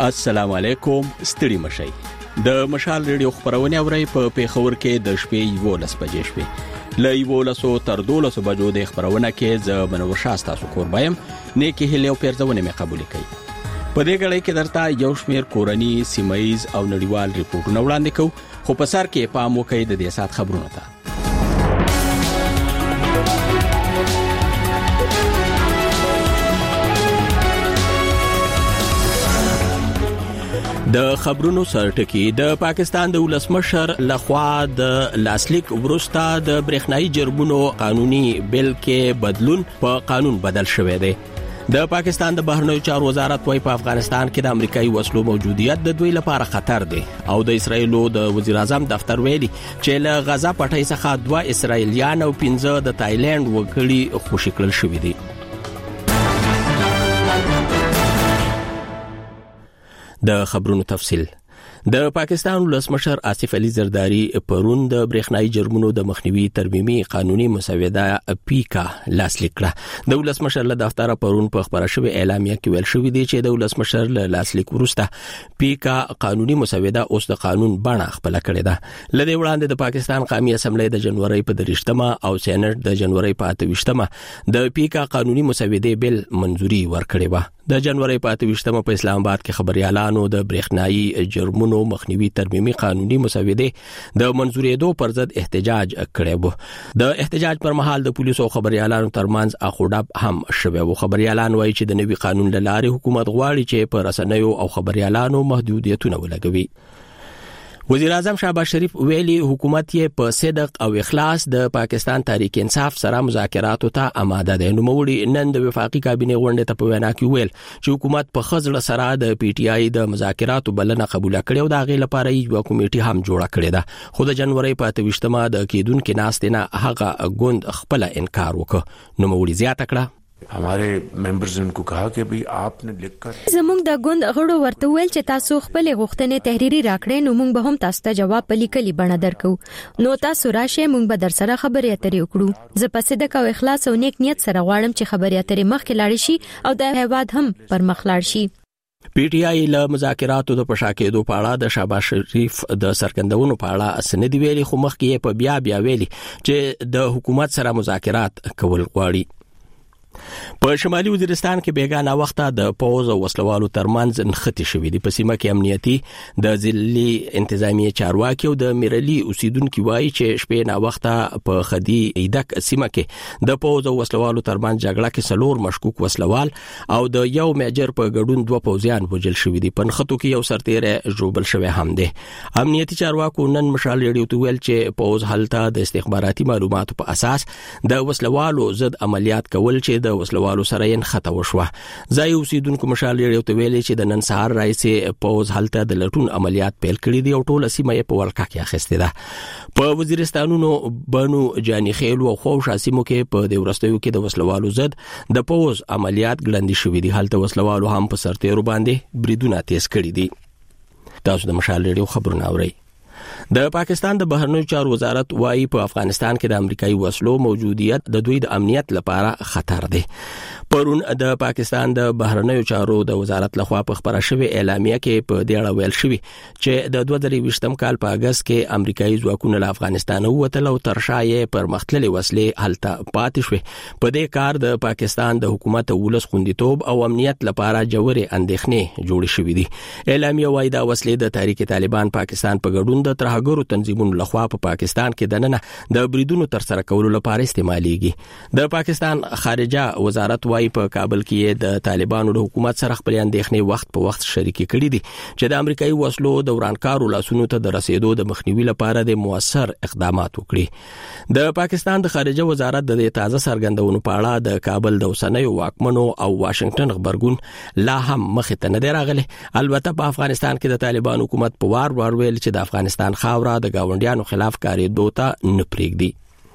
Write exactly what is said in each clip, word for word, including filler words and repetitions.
السلام علیکم، ستړي مشئ. د مشال ریډیو خبرونه اوري په پیښور کې د شپې یولس بجې شوې. له یولس تر دولس بجو د خبرونه کې ز منور شاسته سو قربایم نیکی هلیو پیرځونه مې قبول کړي. په دې غړې کې درته یو شمیر کورنی سیمایز او نړیوال ریپورتونه وړاندې کوو، خو په سر کې پام وکړئ د دې سات خبرونه ته. د خبرونو سرټکی د پاکستان د ولسمشر لخوا د لاسلیک ورستا د برېښنايي جرمونو قانوني بل کې بدلون په قانون بدل شوی دی. د پاکستان د بهرنیو چارو وزارت وايي په افغانستان کې د امریکایي وسلو موجودیت د دوی لپاره خطر دی، او د اسرایل د وزیر اعظم دفتر ویلي چې له غزا پټۍ څخه دوه اسرایلیان او پنځه د تایلند وګړي خوشي کړل شوي دي. د خبرونو تفصیل. د پاکستان ولسمشر آصف علي زرداری پرون د برېښنايي جرمونو د مخنیوي ترمیمي قانوني مسوده پیکا لاسلیک کړه. د ولسمشر له دفتر پرون په خبره شوی اعلامیه کې ویل شوی دی چې د ولسمشر له لاسلیک وروسته پیکا قانوني مسوده اوس د قانون بڼه خپل کړې ده. لدې وړاندې د پاکستان قومي اسمبلی د جنوري په دریشتمه او سېنات د جنوري په اتويشتمه د پیکا قانوني مسوده بل منځوري ورکړې و. د جنوري په اتويشتمه په اسلام آباد کې خبريالانو د برېښنايي جرمونو مخنیوي ترمیمي قانوني مسوده د منځورېدو پر ضد احتجاج کړی و. د احتجاج پر مهال د پولیسو خبريالانو ترمنځ اخوډب هم شوه و. خبريالان وایي چې د نوي قانون له لارې حکومت غواړي چې پر رسنیو او خبريالانو محدودیتونه ولګوي. وزیر اعظم شهباز شریف ویلي حکومت یې په صدق او اخلاص د پاکستان تحریک انصاف سره مذاکراتو ته آماده دی. نو موړي نن د وفاقي کابینه غونډه ته په وینا کې ویل چې حکومت په خزړه سره د پی ټی آی د مذاکراتو بلنه قبول کړې او د غي لپاره یو کمیټه هم جوړه کړې ده. خو د جنوري په اتويشتمه د کېدونکو ناستنه هغه غوند خپل انکار وکړ. نو موړي زیاته کړه हमारे मेंबर्स ने उनको कहा कि भाई आपने लिखकर زموږ د ګوند غړو ورته ویل چې تاسو خپل غوښتنې تحریری راکړئ، نو موږ به هم تاسو ته جواب په لیکلي بڼه درکو. نو تاسو راشئ، موږ به در سره خبرې اترې وکړو. زه په صدق او اخلاص او نیک نیت سره غواړم چې خبرې اترې مخکې لاړ شي او د هیواد هم پر مخ لاړ شي. پی ټی آی له مذاکراتو د پښاکېدو په اړه د شهباز شریف د سرګندونو په اړه اسنه دی ویلي، خو مخکې په بیا بیا ویلي چې د حکومت سره مذاکرات کول غواړي. په شمالي وزیرستان کې بیګانه وخته د پوز او وسلوالو ترمنځ نښتې شوې دي. په سیمه کې امنیتي د ځلي انتظامی چارواکي او د میرلي اوسیدونکو وایي چې شپې نه وخته په خدي ایدک سیمه کې د پوز او وسلوالو ترمنځ جګړه کې سلور مشکوک وسلوال او د یو میجر په ګډون دوه پوزیان وژل شوې دي. په نښتو کې یو سرتیری ژوبل شوی هم دی. امنیتي چارواکو نن مشال ریډیو ته ویل چې پوز هلته د استخباراتي معلوماتو په اساس د وسلوالو ضد عملیات کول چې د وسلوالو سره یې خطا وشوه. ځای اوسیدونکو مشال ریډیو ته ویلي چې د نن سهار راځي پوز هلته د لټون عملیات پیل کړي دي او ټول سیمه یې په ولکه کې اخیسته ده. په وزیرستانونو بنو جانی خیل او خوشا سیمو کې په د ورستیو کې د وسلوالو ضد د پوز عملیات ګړندې شوې دي. هلته وسلوالو هم په سرتیرو باندې بریدونه تیز کړي دي. تاسو د مشال ریډیو خبرونه اورئ. د پاکستان د بهرنیو چارو وزارت وايي په افغانستان کې د امریکایي وسلو موجودیت د دوی د امنیت لپاره خطر دی. پرون د پاکستان د بهرنیو چارو د وزارت لخوا په خبره شوی اعلامیه کې په دې اړه ویل شوی چې د دوه زره یوولسم کال په اگست کې امریکایي ځواکونه له افغانستان ووتل او تر شایې پر مختلفي وسلې هلته پاتې شوې. په دې کار د پاکستان د حکومت ولس خوندیتوب او امنیت لپاره جوړې اندېښنې جوړې شوې دي. اعلامیه وايي دا وسلې د تحریک طالبان پاکستان په ګډون د ترهګرو تنظیمونو لخوا په پاکستان کې دننه د بریدونو تر سره کولو لپاره استعمالېږي. د پاکستان خارجه وزارت وايي په کابل کې د طالبانو د حکومت سره خپل اندېښنې وخت په وخت شریکې کړې دي چې د امریکایي وسلو د ورانکارو لاسونو ته د رسیدو د مخنیوي لپاره د موثر اقدامات وکړي. د پاکستان د خارجه وزارت د تازه سرګندونو په اړه د کابل د اوسنیو واکمنو او واشنگټن خبرګون لا هم مخ ته نه راغلي. البته په افغانستان کې د طالبان حکومت په وار وار ویل چې د افغانستان خاوره د گاونډیانو خلاف کاری دوته نه پریږدي.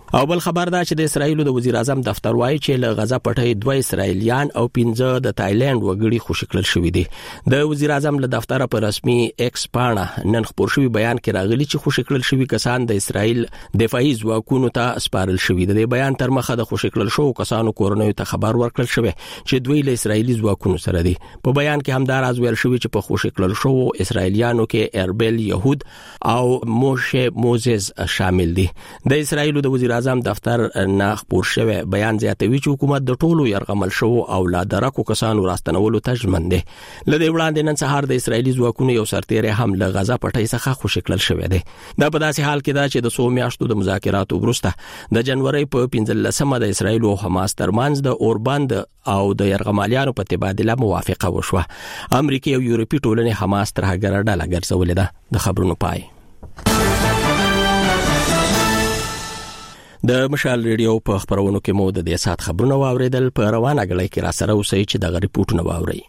او بل خبر دا چې د اسرایل د وزیر اعظم دفتر وایي چې له غزا پټي دوه اسرایلیان او پنځه د تایلند وګړي خوشی کړل شوې دي. د وزیر اعظم له دفتر په رسمي ایکس پاڼه نن خبر شوی بیان کې راغلی چې خوشی کړل شوی کسان د اسرایل دفاعي ځواکونو ته سپارل شوی دي. د بیان تر مخه د خوشی کړل شو کسانو کورنۍ ته خبر ورکړل شوی چې دوی له اسرایلی ځواکونو سره دي. په بیان کې همدار از ویل شوی چې په خوشی کړل شو اسرایلیانو کې اربل يهود او موشه موزز شامل دي. د اسرایل د وزیر اعظم دفتر نه خبر شوی بیان زیاتوي چې حکومت د ټولو يرغمل شو او لا درکو کسانو راستنولو ته ژمن دي. لدې وړاندې نن سهار د اسرایلی ځواکونو یو سرتیری هم له غزا پټي څخه خوشی کړل شوی دی. دا په داسې حال کې دا چې د څو میاشتو د مذاکراتو وروسته د جنوري په پنځلسمه د اسرایل او حماس ترمنځ د اوربند او د يرغمالیانو په تبادله موافقه وشوه. امریکا او یورپي ټولنې حماس تر هغه ډله ګرځولې ده. د خبرونو پای د مشال ریډیو په خبرونو کې مو د دې سات خبرونه واوریدل. په روانه غړې کې را سره اوسئ چې د غری پورتونه واوري.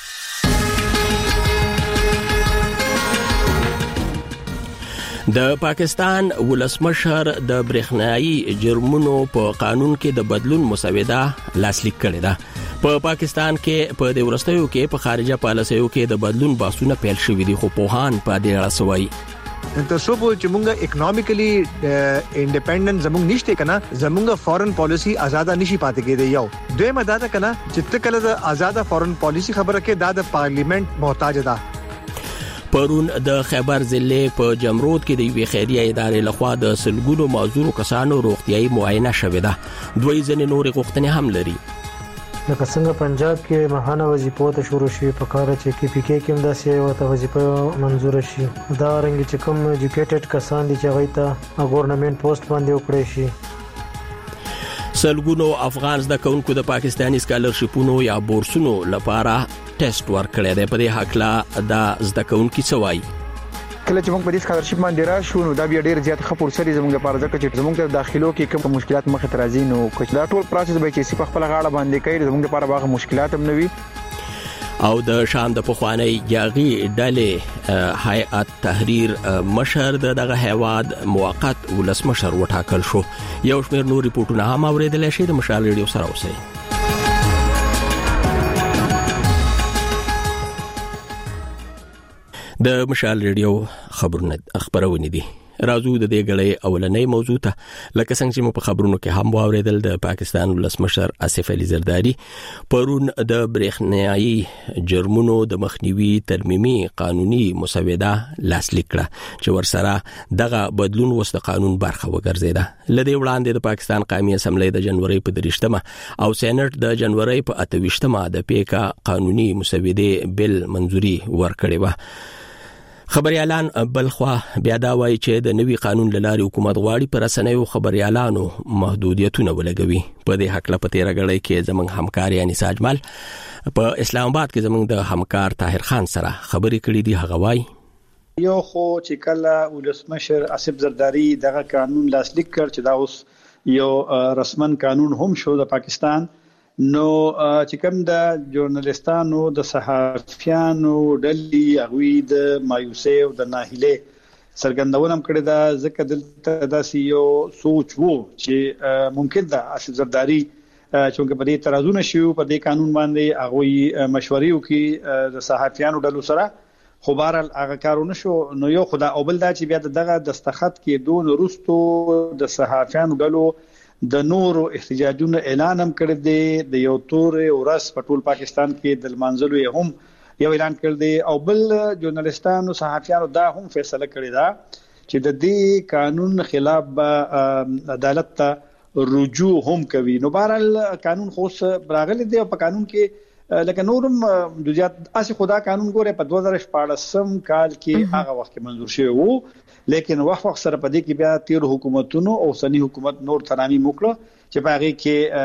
د پاکستان ولسمشر د برېښنایي جرمونو په قانون کې د بدلون مسوده لاسلیک کړې ده. په پاکستان کې په د ورستیو کې په خارجه پالیسیو کې د بدلون باسونه پیل شوې دي، خو پوهان په دې اړه سوي ته سو په چې مونږه اکونومیکلی انډیپندنت زمونږ نشته کنه، زمونږه فورن پالیسی آزاد نشي پاتې کېده. یو دوی مدد کنه چې تکله د آزاد فورن پالیسی خبره کې د پارلیمنت محتاج ده. پرون د خیبر ضلع په جمرود کې د یوې خیریه ادارې لخوا د سلګونو معذور کسانو روغتيایي معاینه شوې ده. دوی ځنې نورې غوښتنې هم لري. لکه څنګه پنجاب کې ماهانه وظیفو ته شروع شي، په کار چې کې پی کې کې هم داسې ورته وظیفه منزور شي. دا رنګ چې کوم ایجوکیټډ کسان دي چې هغه ته ګورنمنت پوسټ باندې وکړي شي. سلګونو افغان زده کوونکو د پاکستاني سکالرشپونو یا بورسونو لپاره ټیسټ ورکړی دی. په دې حق لا د زده کوونکو سوای کله چې موږ په دې سکالرشپ باندې راشو نو دا بیا ډیر زیات خپور سری زموږ لپاره ځکه چې زموږ ته داخلو کې کوم مشکلات مخ ته راځي نو دا ټول پروسس به چې په خپل غاړه باندې کوي زموږ لپاره واغه مشکلات هم نوي. او د شام د پخوانی یاغي ډلې هیئت تحریر مشر دغه هیواد موقت ولسمشر وټاکل شو. یو شمېر نور ریپورتونه هم اوریدل شي. د مشال ریډیو سره اوسئ. د مشال ریډیو خبرونه خبرونه دي. راځو د دې غړې اولنې موضوع ته. لکه څنګه چې مو په خبرونو کې هم واوریدل، د پاکستان ولسمشر آصف علي زرداری پرون د برېښنایي جرمونو د مخنیوي ترمیمي قانوني مسوده لاسلیک کړه چې ورسره دغه بدلون وسط قانون برخه وګرځیده. لدې وړاندې د پاکستان قومي اسمبلی د جنوري په دریشتمه او سېنات د جنوري په اتويشتمه د پیکا قانوني مسوده بل منځوري ورکړې و. خبريالان بلخوا بیا دا وایي چې د نوي قانون لاري حکومت غواړي پر رسنیو خبريالانو محدودیتونه ولګوي. په دې حق لپاره تیرغړی کې زمنګ همکار یعنی ساجمال په اسلام آباد کې زمنګ د همکار طاهر خان سره خبرې کړې دي. هغه وایي یو خو چې کله ولسمشر آصف زرداری دغه قانون لاسلیک کړ چې دا اوس یو رسمن قانون هم شو د پاکستان، نو چې کوم د ژورنالستانو د صحافیانو ډلې هغوی د مایوسۍ او د ناهیلۍ څرګندونه کړې ده. ځکه دلته داسې یو سوچ وو چې ممکن ده آصف زرداری چې په دې ترازونه شي په دې قانون باندې هغوی مشورې وکړي د صحافیانو ډلو سره، خو بهرحال هغه کارونه شو. نو یو خدا او بل دا چې بیا دغه دستخط کې دون وروستو د صحافیانو ډلو د نورو احتجاجونو اعلان هم کړی دی. د یو تور ورځ په ټول پاکستان کې د منځلو یې هم یو اعلان کړی دی. او بل ژورنالستانو صحافیانو دا هم فیصله کړی دا چې د دې قانون خلاف به عدالت ته رجوع هم کوي. نو بهرحال قانون خو راغلی دی او په قانون کې لکه نورم د زیات اسی خدا قانون ګوره په دوه زره شپاړسم کال کې هغه وخت منظور شوی وو، لیکن وخت وخت سره په دې کې بیا تیر حکومتونو او سنی حکومت نور ترامیم وکړه چې په هغه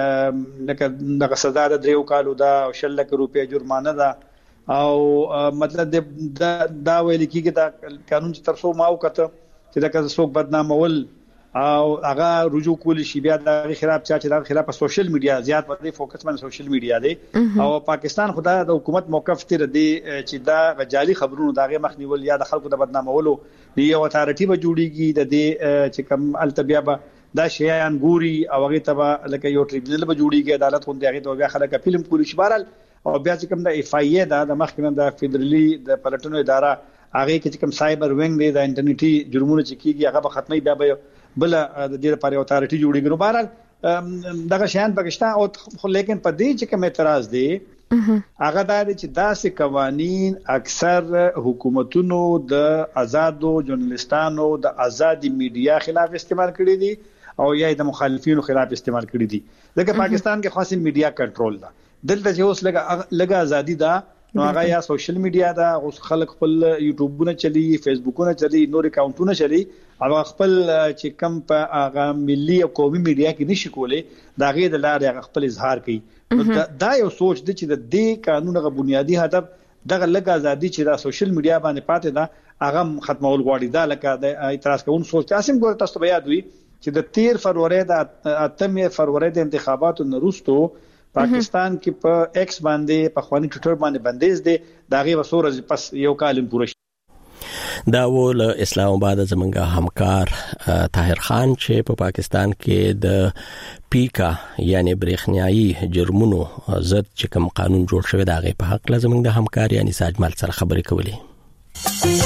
کې لکه دغه سزا د دریو کالو دا او شل لک روپیا جرمانه ده او مطلب دا دا ویل کېږي دا قانون چې تر څو ما وکړه چې دا که څوک بدنامول او هغه رجوع کول شي بیا د خلاف چا چې د خلاف په سوشل میډیا زیات باندې فوکس باندې سوشل میډیا دی او پاکستان خدا د حکومت موقف تیر دی چې دا جعلي خبرونو دغه مخنیول یا د خلکو د بدنامولو دی یو اتارټي به جوړیږي د دې چې کوم التبیا به دا شیان ګوري او هغه تبا لکه یو ټریبیونل به جوړیږي عدالت غونډه هغه ته بیا خلک فلم کولی شي بهرال او بیا چې کوم د اف ای ای دا د مخکنه د فدرالي د پلټنو اداره هغه کې کوم سایبر وینګ دی د انټرنیټي جرمونو چې کیږي هغه به ختمي بیا به بل د دې لپاره یو اتارټي جوړیږي نو بهرال دغه شیان پاکستان او خو لیکن په دې چې کوم اعتراض دی هغه دا چې داسې قوانين اکثر حکومتونو د آزادو ژورنالستانو د آزادي میډیا خلاف استعمال کړي دي او یا د مخالفینو خلاف استعمال کړي دي ځکه پاکستان کې خاصه میډیا کنټرول ده دلته چې اوس لګه لګه ازادي ده نو هغه یا سوشل میډیا ده اوس خلک خپل یوټیوبونه چلی فیسبوکونه چلی نور اکاونټونه چلی هغه خپل چې کم په هغه ملي او قومي میډیا کې نشي کولای دا غي د لارې خپل اظهار کوي دا یو سوچ دی چې د دې قانونغه بنیادی هدف دغه لګه ازادي چې د سوشل میډیا باندې پاتې ده هغه ختمول غواړي دا لکه د اعتراض کوون سوچ تاسو ګور تاسو بیا دوی چې د تیر فروری د اتمه فروری د انتخاباتو نروستو پاکستان کې په ایکس باندې په خواني ټویټر باندې بندیز دی دا غي وسور پس یو کال پوره دا ول اسلام آباد زمونږه همکار طاهر خان چې په پا پاکستان کې د پیکا یعنی برېښنایي جرمونو ضد چې کوم قانون جوړ شوی دا غي په حق لازم د همکار یعنی ساجمال سره خبرې کولې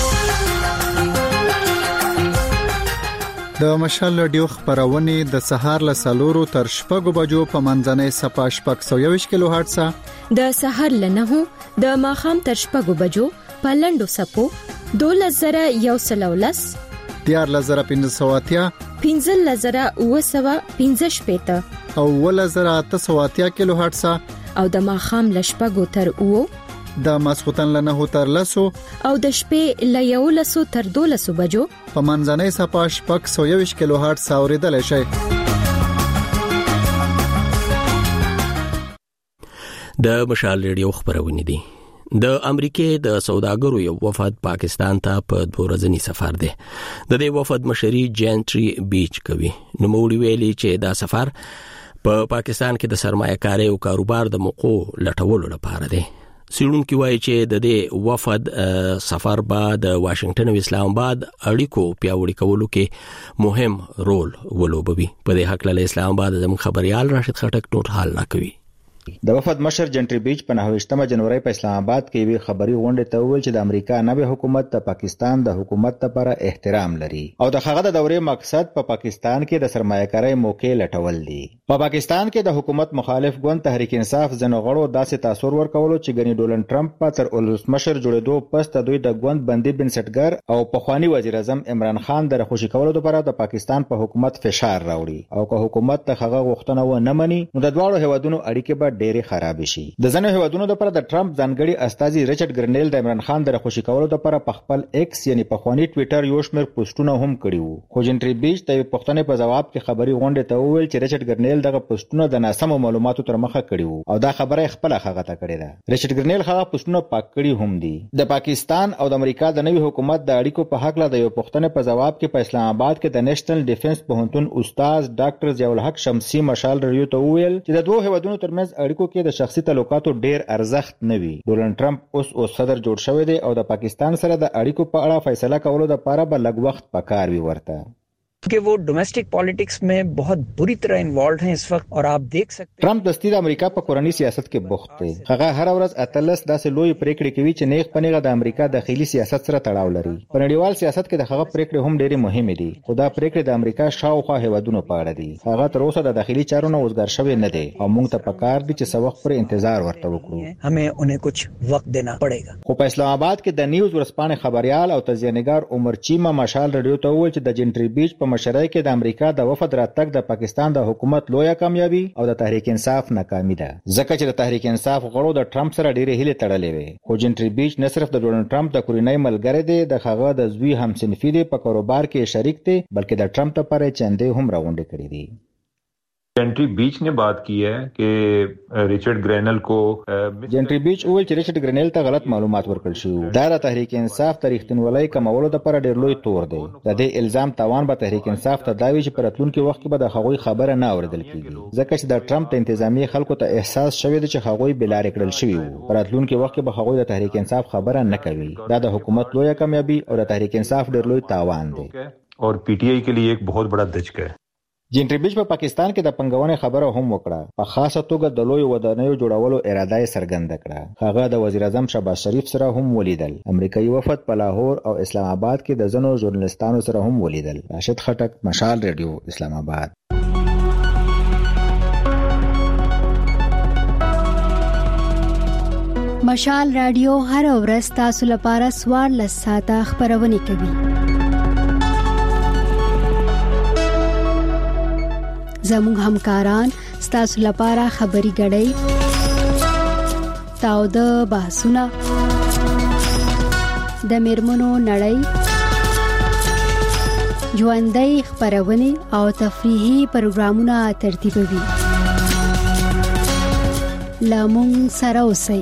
د مشال رادیو خبرونه د سهار له سالورو تر شپږو بجو په منځنۍ صفه شپږ سوه یوویشت کیلو هرتز د سهار له نهو د ماخام تر شپږو بجو په لندو سپو دولس زره یو سلولس دیار لزره پنځه سوه اتیا پنځه لزره اوه سوه پنځه شپېته او اوه لزره اته سوه اتیا کیلو هرتز او د ماخام له شپږو تر اوه د ماسختن له نهو تر لسو او د شپې له یو لسو تر دولسو بجو په منځنۍ صفه شپږ سوه یوویشت کیلو هرتز اوریدل شي. د مشال ریډیو خبرونه دي. د امریکای د سوداګرو یو وفد پاکستان ته په دوه ورځنی سفر دی. د دې وفد مشري جنټري بیچ کوي. نو موري ویلي چې دا سفر په پا پاکستان کې د سرمایه‌کاري او کاروبار د موقعو لټولو لپاره دی. سیړونکو وایي چې د دې وفد سفر به د واشنگټن او اسلام آباد اړیکو پیاوړي کولو کې مهم رول ولوبوي. په دې حق له اسلام آباد زموږ خبريال راشد خټک نور حال نه کوي. د وفد مشر جنټري بیچ په نهویشتمه جنوري په اسلام آباد کې وی خبري غونډه ته ویل چې د امریکا نوې حکومت د پاکستان د حکومت لپاره احترام لري او د هغه د دورې مقصد په پا پاکستان کې د سرمایه‌کاري موقع لټول دي. په پا پاکستان کې د حکومت مخالف ګوند تحریک انصاف زنغړو داسې تاثیر ورکولو چې ګنې ډونلډ ټرمپ په تر ولسمشر جوړېدو پس د دوی د ګوند بندي بنسټګر او پخوانی وزیر اعظم عمران خان د خوشی کولو لپاره د پاکستان په حکومت فشار راوړي او که حکومت ته هغه غوښتنه و نه مني نو د دواړو هیوادونو اړیکې به ډېرې خراب شي. د ځنو هیوادونو لپاره د ټرمپ ځانګړي استازي ریچارډ ګرنیل د عمران خان د خوشی کولو لپاره په خپل ایکس یعنی په خواني ټویټر یو شمېر پوسټونه هم کړي وو. خو جنټري بیچ د پښتنې په جواب کې خبري غونډه ته وویل چې ریچارډ ګرنیل دغه پوسټونه د ناسمو معلوماتو تر مخه کړي وو او دا خبره خپل هغه ته کړې ده. ریچارډ ګرنیل هغه پوسټونه پاک کړي هم دي. د پاکستان او د امریکا د نوي حکومت د اړیکو په حق له د یو پښتنې په جواب کې په اسلام آباد کې د نېشنل ډیفنس پوهنتون استاد ډاکټر ضیاء الحق شمسی مشال ریو ته وویل چې د دوه هیوادونو ترمنځ اړیکو کې د شخصي تعلقاتو ډېر ارزښت نه وي. ډونلډ ټرمپ اوس اوس صدر جوړ شوی دی او د پاکستان سره د اړیکو په اړه فیصله کولو لپاره به لږ وخت پکار وي ورته. कि वो डोमेस्टिक पॉलिटिक्स में बहुत बुरी तरह इन्वॉल्व हैं इस वक्त और आप देख सकते हैं ट्रम्प दस्ती د امریکا په کورنی سیاست کې بوخت دی. هغه هر ورځ اتلس داسې لوی پریکړې کوي چې نه خپنهغه د امریکا داخلي سیاست سره تړاو لري. په نړیوال سیاست کې د هغه پریکړې هم ډېرې مهمه دي. خو دا پریکړې د امریکا شاوخوا هیوادونو په اړه دي. هغه تر اوسه د داخلي چارو نه وزګار شوی نه دی او موږ ته پکار دي چې څه وخت پر انتظار ورته وکړو. हमें उन्हें कुछ वक्त देना पड़ेगा. خو په اسلام آباد کې د نیوز ورسپانې خبريال او تجزیه‌نګار عمر چیما مشال رادیو ته وویل چې د جنټري بیچ په مشرۍ کې د امریکا د وفد راتګ د پاکستان د حکومت لویه کامیابی او د تحریک انصاف ناکامي ده. ځکه چې د تحریک انصاف غړو د ټرمپ سره ډېرې هیلې تړلې وي. خو جنټري بیچ نه صرف د ډونلډ ټرمپ د کورنۍ ملګری دی د هغه د زوی همصنفي دی په کاروبار کې شریک دی بلکې د ټرمپ لپاره چندې هم راغونډې کړې دي. جنټري بیچ نے بات کی ہے کہ ریچارډ ګرینل کو جنټري بیچ وویل چې ریچارډ ګرینل ته غلط معلومات ورکړل شوی. دا د تحریک انصاف تاریختنولۍ کمولو لپاره ډېر لوی تور دی. د دې الزام تاوان به تحریک انصاف ته داوي چې پرتلونکو وخت کې به د هغوی خبره نه اوریدل کیږي ځکه چې د ټرمپ د انتظامی خلکو ته احساس شوی دی چې هغوی بلارې کړل شوی وو. پرتلونکو وخت کې به هغوی د تحریک انصاف خبره نه کوي. دا د حکومت لویه کامیابی او د تحریک انصاف ډېر لوی تاوان دی اور پی ٹی آئی کے لیے ایک بہت بڑا دھچکا ہے. جنټری بیچ په پاکستان کې د پنګونې خبره هم وکړه. په خاصه توګه د لوی ودانیو جوړولو اراده یې څرګنده کړه. هغه د وزیر اعظم شهباز شریف سره هم ولیدل. امریکایي وفد په لاهور او اسلام آباد کې د ځینو ژورنالستانو سره هم ولیدل. راشد خټک، مشال ریډیو، اسلام آباد. مشال رادیو هر ورځ تاسو لپاره سوار لساته خبرونه کوي. زموږ همکاران ستاسو لپاره خبري غړي تاو د بحثونه د میرمنو نړۍ ژوندۍ خبرونه او تفریحي پروګرامونه ترتیبوي. لامون سره اوسئ.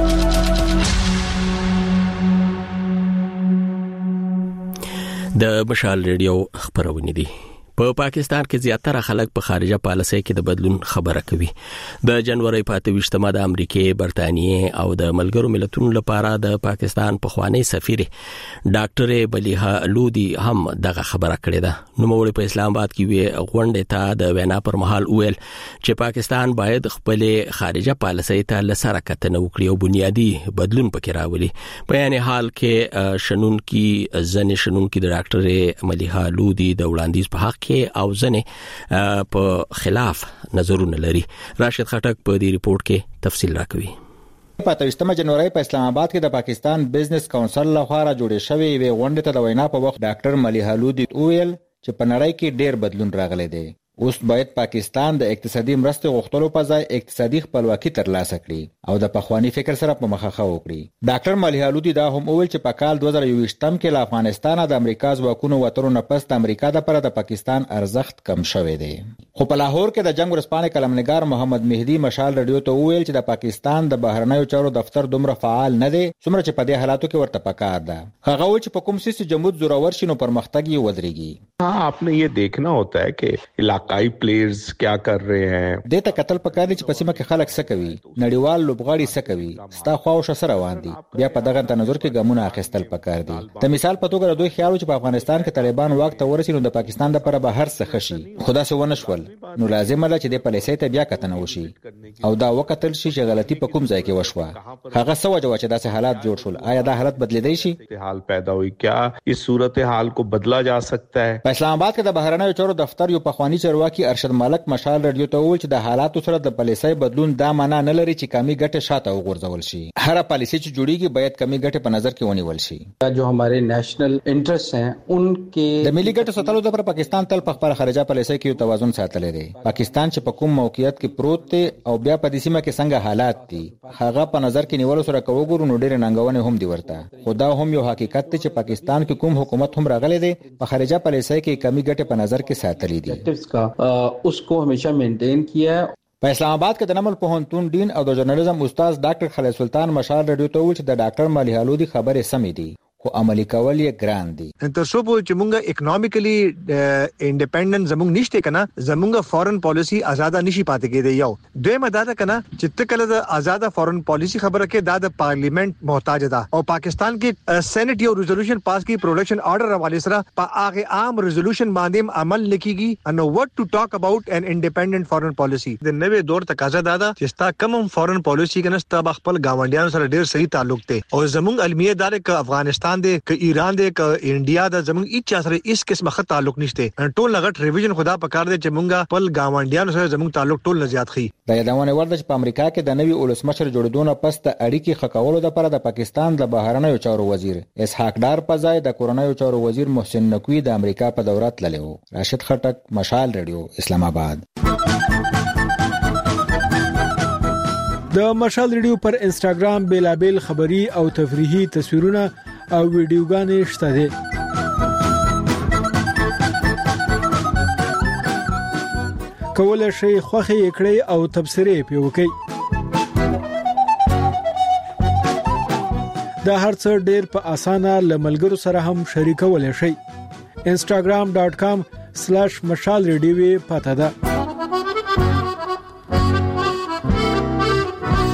د مشال ریډیو خبرونه دي. په پاکستان کې زیاتره خلک په خارجه پالیسۍ کې د بدلون خبره کوي. د جنوري په اته ویشتمه د امریکای، برتانیې او د ملګرو ملتونو لپاره د پاکستان پخوانی سفیر ډاکټر ملیحه لودي هم دغه خبره کړې ده. نوموړي په اسلام آباد کې وی غونډه ته د وینا پر مهال ویل چې پاکستان باید خپل خارجه پالیسۍ ته لسره کتنه وکړي او بنیادی بدلون پکې راولي. په یعنی حال کې شنون کې ځنې شنون کې د ډاکټر ملیحه لودي د وړاندیز په حق او ځنه په خلاف نظرونه لري. راشد خټک په دې ریپورت کې تفصیل راکوي. په اتویشتمه جنوري په اسلام آباد کې د پاکستان بزنس کونسل لخوا جوړې شوې وی غونډه ته د وینا په وخت ډاکټر ملیحه لودي ویل چې په نړۍ کې ډېر بدلون راغلی دی. اوس باید پاکستان د اقتصادي مرستې غوښتلو په ځای اقتصادي خپلواکي ترلاسه کړي او د پخوانی فکر سره په مخه وکړي. ډاکټر ملیحه لودي دا هم وویل چې په کال دوه زره یوویشتم کې له افغانستان د امریکا ځواکونو وترو نه پس د امریکا لپاره د پاکستان ارزښت کم شوی دی. خو په لاهور کې د جنگ ورسپانې کلمنګار محمد مهدي مشال رادیو ته وویل چې د پاکستان د بهرنیو چارو دفتر دومره فعال نه دی څومره چې په دې حالاتو کې ورته پکار ده. هغه وویل چې په کوم سیس جمهور زورور شي نو پرمختګ یې ودرېږي. हाँ, आपने ये देखना होता है कि इलाकाई प्लेयर्स क्या कर रहे हैं. دته قتل پکار دي چې په سیمه کې خلک څه کوي، نړیوال لوبغاړي څه کوي، ستا خواوشه سره روان دي. بیا په دغه تنظر کې ګامونه اخیستل پکار دي. د مثال په توګه دوی خیال چې په افغانستان کې طالبان واک ته ورسي نو د پاکستان لپاره به هر څه خشي. خدا سه ونه شول نو لازم ده چې د پالیسۍ ته بیا کتنه وشي او دا وکتل شي چې غلطي په کوم ځای کې وشوه. هغه څه وجه چې داسې حالات جوړ شول. آیا دا حالت بدلیدای شي؟ حال پیدا ہوئی کیا اس صورتحال کو بدلا جا سکتا ہے. په اسلام آباد کې د بهرنیو چارو دفتر یو پخوانی چارواکي ارشد ملک مشال رادیو ته وویل چې د حالاتو سره د پالیسۍ بدلون دا معنا نه لري چې کمی ګټه شاته وغورځول شي. هر پالیسي چې جوړیږي باید کمی ګټه په نظر کې ونیول شي. جو हमारे नेशनल इंटरेस्ट हैं उनके د ملي ګټو ساتلو لپاره پاکستان تل په خپل خارجه پالیسۍ کې یو توازن ساتلی دی. پاکستان چې په کوم موقعیت کې پروت دی او بیا په دې سیمه کې څنګه حالات دي هغه په نظر کې نیول سره کوو نو ډېر ننګونه هم دی ورته. خدا هم یو حقیقت دی چې پاکستان کې کوم حکومت هم راغلی دی په خارجه پالیسۍ کې کمی ګټه په نظر کې ساتلې دي. उसको हमेशा मेंटेन किया है. په اسلام آباد کې د نمل پوهنتون ډین او د ژورنالیزم استاد ډاکټر خالد سلطان مشال رادیو ته وویل چې د ډاکټر ملیحه لودي خبرې سمې دي خو عملی کول یې ګران دي. تر څو چې مونږه اکونومیکلی انډیپندنت زمونږ نشته کنه زمونږه فورن پالیسی آزاده نشي پاتې کېدی. یو دویمه دا ده کنه چې تکله د آزاده فورن پالیسی خبره کې دا د پارلیمنت محتاج ده او پاکستان کې سېنات یو ریزولوشن پاس کی پروډکشن آرډر حواله سره په هغه عام ریزولوشن باندې عمل لکېږي. انو وات ټو ټاک اباوت ان انډیپندنت فورن پالیسی. د نوې دور تقاضا دا ده چې ستا کوم فورن پالیسی کنه ستا خپل گاونډیانو سره ډېر صحیح تعلق ته او زمونږ علمیه دار ک افغانستان دے ک ایران دے ک انډیا دا زمونږ هیڅ سره هیڅ قسمه خط تعلق نشته. ټول لغټ ریویژن خدا پکار دے چې مونږه خپل گاونډیانو سره زمونږ تعلق ټول نه زیات خي. دا یادونه ورده چې په امریکا کې د نوي ولسمشر جوړیدونه پس د اړیکی خکولو لپاره د پاکستان د بهرنیو چارو وزیر اسحاق ډار په ځای د کورنیو چارو وزیر محسن نقوی د امریکا په دورات تللی و. راشد خټک، مشال رادیو، اسلام آباد. د مشال ریډیو پر انسټاګرام بیلابل خبری او تفریحي تصویرونه او ویډیوګانې شته دي. کولای شئ خوښي کړئ او تبصرې پې وکړئ. دا هر څه ډېر په اسانه لملګرو سره هم شریکولای شئ. instagram dot com slash مشال ریډیو پته ده.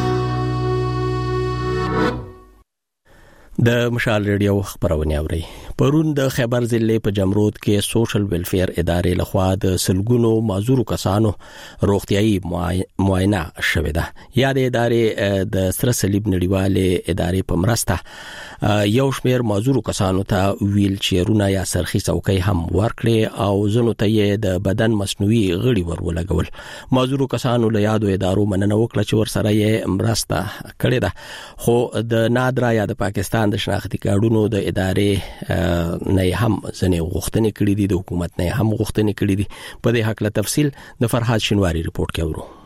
د مشال ریډیو خبرونه اوري. پرون د خیبر ضلع په جمرود کې سوشل ویلفیر ادارې لخوا د سلګونو معذور کسانو روغتيایي معاینه شوه ده. یا د ادارې د سره صلیب نړیواله ادارې په مرسته یو شمېر معذور کسانو ته ویل چیرونه یا سرخي څوکۍ هم ورکړي او زنو ته د بدن مصنوعي غړي ورولګول. معذور کسانو له یادو ادارو مننه وکړه چې ورسره یې مرسته کړې ده، خو د نادرا یا د پاکستان د شناختی کارډونو د ادارې نه هم ځنې غوښتنې کړې دي، د حکومت نه هم غوښتنې کړې دي. په دې حق له تفصیل د فرحات شینواری ریپورت کې ورو.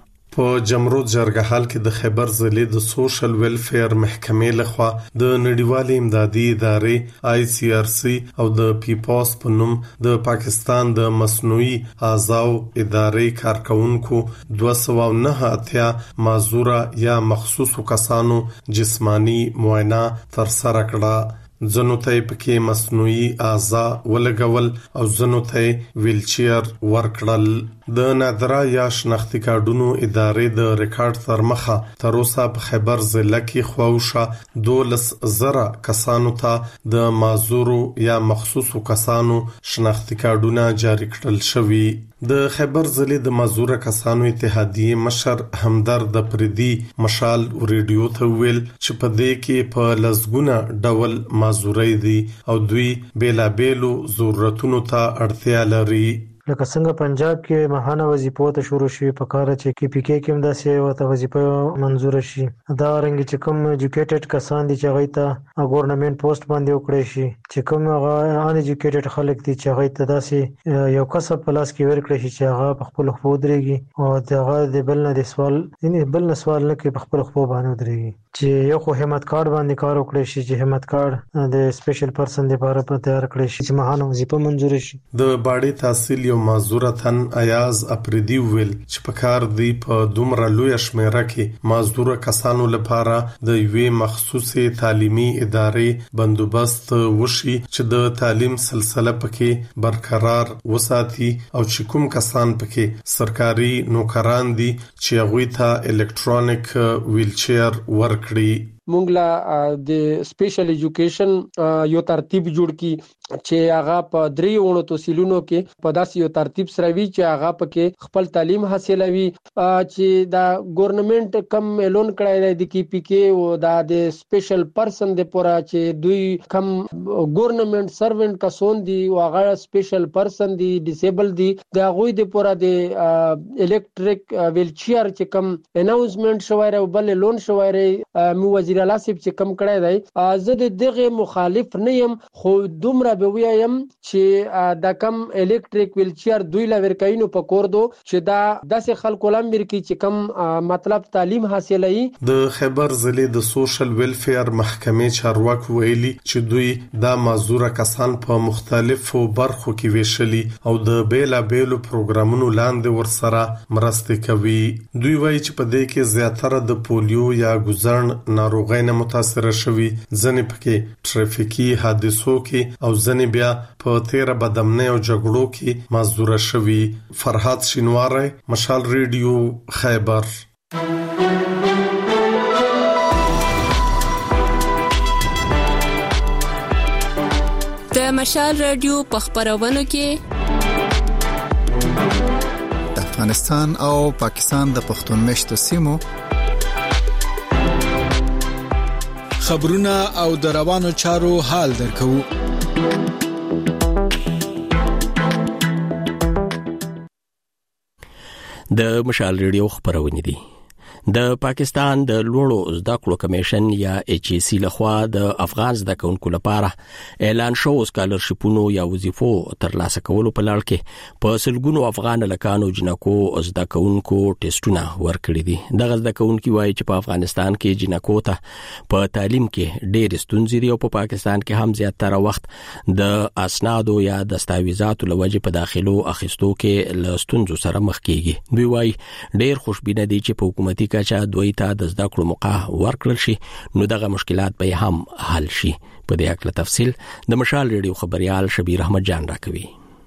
په جمرود جرګهال کې د خیبر ضلع د سوشل ویلفیر محکمې لخوا د نړیوالې امدادي ادارې آی سی آر سی او د پیپاس په نوم د پاکستان د مصنوعي اعضاء ادارې کارکونکو دوه سوه او نهه اتیا معذوره یا مخصوص کسانو جسمانی معاینه ترسره کړه. زنو ته پکې مصنوعي اعضاء ولګول او زنو ته ویلچیر ورکړل. د نادرا یا شناختی کارډونو ادارې د ریکارډ تر مخه تر اوسه په خیبر ضلع کې خواوشه دولس زره کسانو ته د معذورو یا مخصوصو کسانو شناختی کارډونه جاری کړل شوي. د خیبر ضلع د معذور کسانو اتحادیه مشر همدرد پردي مشال ریډیو ته ویل چې په دې کې په لزګونه ډول معذوري دي او دوی بیلا بیلو ضرورتونو ته اړتیا لري. لکه څنګه پنجاب کې ماهانه وظیفو ته شروع شي په کار چې کې پی کې کوم داسې وته وظیفه منزور شي. دا رنګ چې کوم ایجوکیټډ کسان دي چې غي ته ګورنمنت پوسټ باندې وکړي شي، چې کوم هغه ان ایجوکیټډ خلک دي چې غي ته داسې یو کسب پلاس کې ورکړي شي چې هغه په خپل خپل درېږي او دغه د بل نه د سوال یعنی بل نه سوال نه کې په خپل خپل باندې درېږي. چې یو خو همت کارت باندې کار وکړي شي چې همت کارت د سپیشل پرسن لپاره په تیار کړی شي چې ماهانه وظیفه منزور شي. د باډي تحصیل یو معذورتن ایاز اپریدی ویل چې په کار دی په دومره لوی شمیره کې معذور کسانو لپاره د یوې مخصوصي تعلیمي ادارې بندوبست وشي چې د تعلیم سلسله پکې برقرار وساتي او چې کوم کسان پکې سرکاري نوکران دي چې هغوی ته الکترونیک ویلچیر ورکړي. مونږ لا د سپیشل ایجوکیشن یو ترتیب جوړ کی چې هغه په درې وړو تحصیلونو کې په داسې یو ترتیب سره وی چې هغه پکې خپل تعلیم حاصلوي، چې دا ګورنمنت کم اعلان کړی دی کې پی کې او دا د سپیشل پرسن د پورا چې دوی کم ګورنمنت سروینټ کسون دي او هغه سپیشل پرسن دي ډیسیبل دي دا غوي د پورا د الکتریک ویلچیر چې کم اناونسمنت شوی او بل لون شوی مو وزیر اعلی صاحب چې کم کړی دی. زه د دغه مخالف نه یم، خو دومره به ویم چې دا کم الکتریک ویلچیر دوی لا ورکاینو په کور دو چې دا داسې خلکو لامر کی چې کم مطلب تعلیم حاصلوي. د خیبر ضلع د سوشل ویلفیر محکمې چارواکو ویلي چې دوی دا معذور کسان په مختلفو برخو کې ویشلي او د بیلا بیلو پروګرامونو لاندې ورسره مرسته کوي. دوی وایي چې په دې کې زیاتره د پولیو یا ګزړن ناروغۍ نه متاثر شوي، ځنې پکې ټریفیکي حادثو کې او ځنې بیا په تیره بدامنۍ او جګړو کې معذور شوي. فرحات شینواری، مشال ریډیو، خیبر. د مشال ریډیو په خبرونو کې د افغانستان او پاکستان د پښتون مشتو سیمو خبرونه او د روانو چارو حال درکو. د مشال ریډیو خبرونه دي. د پاکستان د لوړو زده کړو کمیشن یا ایچ ای سی لخوا د افغان زده کوونکو لپاره اعلان شو سکالرشپونو یا وظیفو ترلاسه کولو په لړ کې په سلګونو افغان لکانو جنکو زده کوونکو ټیسټونه ورکړي دي. دغه زده کوونکي وایي چې په افغانستان کې جنکو ته په تعلیم کې ډېر ستونزې دي او په پاکستان کې هم زیاتره وخت د اسنادو یا دستاویزاتو لوجه په داخلو اخیستو کې له ستونزو سره مخ کیږي. دوی وایي ډېر خوشبینه دي چې په حکومتي کچا دوی ته د زده کړو موقع ورکړل شي نو دغه مشکلات به هم حل شي. په دې اړه تفصیل د مشال ریډیو خبريال شبیر احمد جان راکوي.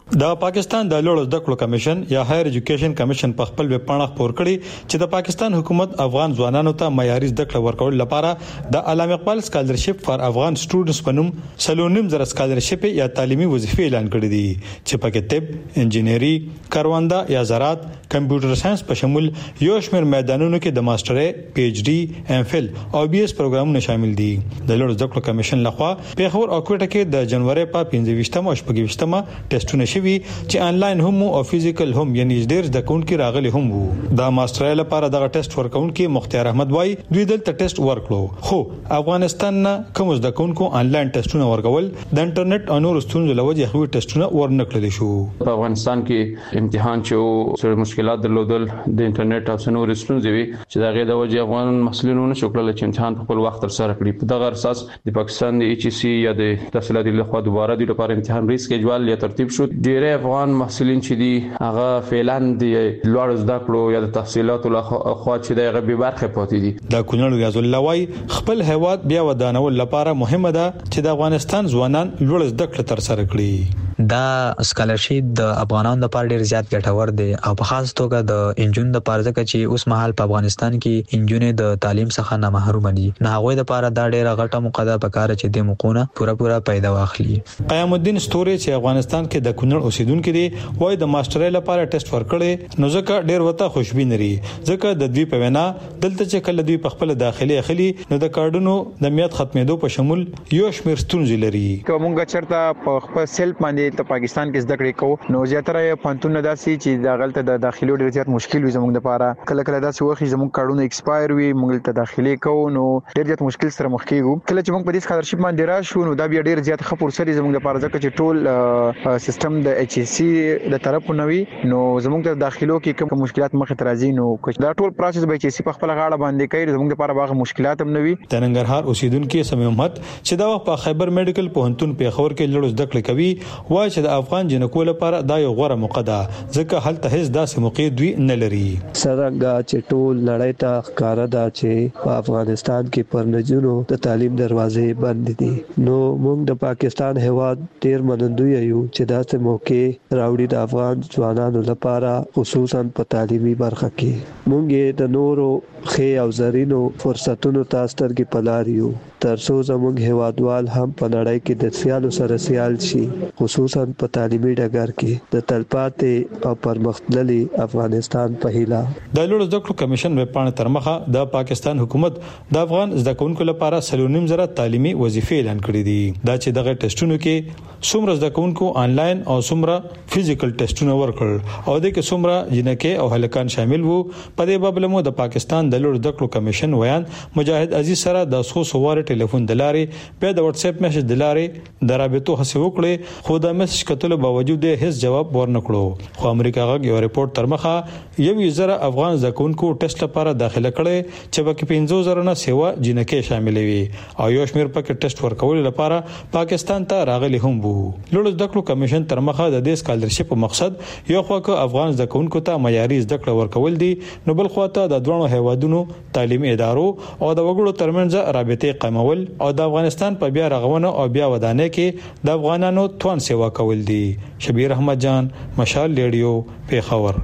د پاکستان د لوړ زده کړو کمیشن یا هایر ایجوکیشن کمیشن په خپل ویب پاڼه خبر کړی چې د پاکستان حکومت افغان ځوانانو ته معیاري زده کړه ورکول لپاره د علامه اقبال سکالرشپ فار افغان سټوډنټس په نوم سلونیم زر سکالرشپ یا تعلیمي وظیفې اعلان کړې دي چې پکې طب، انجینری، کارونده یا زراعت، کمپیوټر ساينس په شمول یو شمېر میدانونو کې د ماسترۍ، پی ایچ ډي، ام فل او بي اس پروګرامونه شامل دي. د لوړ زده کړو کمیشن لخوا په خبر او کوټه کې د جنوري په پنځه ویشتمه او شپږ ویشتمه ټیسټونه شوي چې انلاین هم او فزیکل هم یعنی ډېر د کونکي راغلي هم وو. د ماسترۍ لپاره دغه ټیسټ ورکونکي مختار احمد وای دوی دلته ټیسټ ورکړو، خو افغانستان نه کوم زده کونکو انلاین ټیسټونه ورکول د انټرنیټ او نور ستونزو لوجه خو ټیسټونه ورنکړل شو. په افغانستان کې امتحان چې سره مشکلات درلودل د انټرنیټ او سنور ستونزې وي چې دغه د وجه افغان مسلمانانو نشو کولای چې امتحان په خپل وخت تر سره کړي. په دغه اساس د پاکستان د ایچ سی یا د تحصیلاتي لخوا دوباره د لپاره امتحان ریسکیجول یا ترتیب شو. ډیری افغان محصلین چې دي هغه فعلن د لوړ زده کړو یا د تحصیلاتو لخوا چې دغه به برخه پاتې دي. د کونړ ریاض الله وای خپل هیواد بیا ودانول لپاره مهمه ده چې د افغانستان ځوانان لوړ زده کړه تر سره کړي. دا سکالرشپ د افغانانو لپاره ډیر زیات ګټور دی او په خاص توګه د انجونو لپاره ځکه چې اوس مهال په افغانستان کې انجونې د تعلیم څخه نه محروم دي. نه هغه لپاره دا ډیره غټه مقدمه پکاره چې د مقونه پورا پورا پیدا واخلي. قیام الدین ستوري چې افغانستان کې د کونړ اوسیدونکو دي وای د ماسترۍ لپاره ټیسټ ورکړي نو ځکه ډیر وته خوشبین لري ځکه د دوی په وینا دلته چې کله دوی په خپل داخلي اخلي نو د کارډونو د میاد ختمېدو په شمول یو شمېر ستونزې لري. کومګه چرته په خپل سیلف باندې ته پاکستان کې زده کړې کو نو زیاتره پانتون داسي چې د غلطه د داخلي ډیر زیات مشکل وي زموږ لپاره. کله کله داسې وخت زموږ کارډونه ایکسپایر وي موږ ته داخلي کو نو ډیر زیات مشکل سره مخ کیږو. کله چې موږ په دې سکالرشپ باندې راشو نو دا بیا ډیر زیات خپور سره زموږ لپاره ځکه چې ټول سیستم د ایچ اس سی د طرف نوي نو زموږ ته داخلو کې کوم مشکلات مخ ته راځي نو دا ټول پروسس به ایچ اس سی په خپل غاړه باندې کوي زموږ لپاره باغ مشکلات هم نوي. د ننګرهار اوسیدونکو سمي محمد چې دا وخت په خیبر میډیکل پوهنتون په خبر کې لړ زده کړې کوي وایي چې د افغان جنکو لپاره دا یو غوړه موقع ده ځکه هلته هیڅ داسې موقع دوی نه لري. څنګه چې ټول لړۍ ته ښکارا ده چې په افغانستان کې پر نجونو د تعلیم دروازې بند دي نو موږ د پاکستان هیواد ډیر منندوی یو چې داسې موقع راوړي د افغان ځوانانو لپاره خصوصا په تعلیمي برخه کې. موږ د نورو خې او زرینو فرصتونو تاسو ترګي پلاریو ترڅو زموږ هیوادوال هم په نړۍ کې د سیالو سره سیال شي خصوصا په تعلیمي ډګر کې د تلپاتې او پرمختللي افغانستان په هیله. د لوړ زده کړو کمیشن ویب پاڼه تر مخه د پاکستان حکومت د افغان زده کوونکو لپاره سلونیم زره تعلیمي وظیفې اعلان کړې دي. دا چې دغه ټیسټونو کې څومره زده کوونکو انلاین او څومره فزیکل ټیسټونه ورکړل او د کې څومره جنکه او هلکان شامل وو. په دې باب له د پاکستان د لوړ زده کړو کمیشن ویان مجاهد عزیز سره د څو سوار ټلیفون دلارې په د واتس اپ میسج دلارې د رابطو هڅه وکړي خو د میسج کتلو باوجود هیڅ جواب ورنکړو. خو امریکا غږ یو ریپورت تر مخه یو زره افغان ځکونکو ټیسټ لپاره داخله کړي چې پکې پنځه زره نه سیوا جنکه شامل وي او یو شمیر پکې ټیسټ ورکول لپاره پاکستان ته راغلي هم وو. لوړ زده کړو کمیشن تر مخه د دې سکالرشپ مقصد یو خو افغان ځکونکو ته معیاري زده کړه ورکول دي نو بل خو ته د دوه هیوادونو تعلیمي ادارو او د وګړو ترمنځ رابطې قائمول او د افغانستان په بیا رغونه او بیا ودانۍ کې د افغانانو توان سیوا کول دي. شبیر احمد جان، مشال ریډیو، پیښور.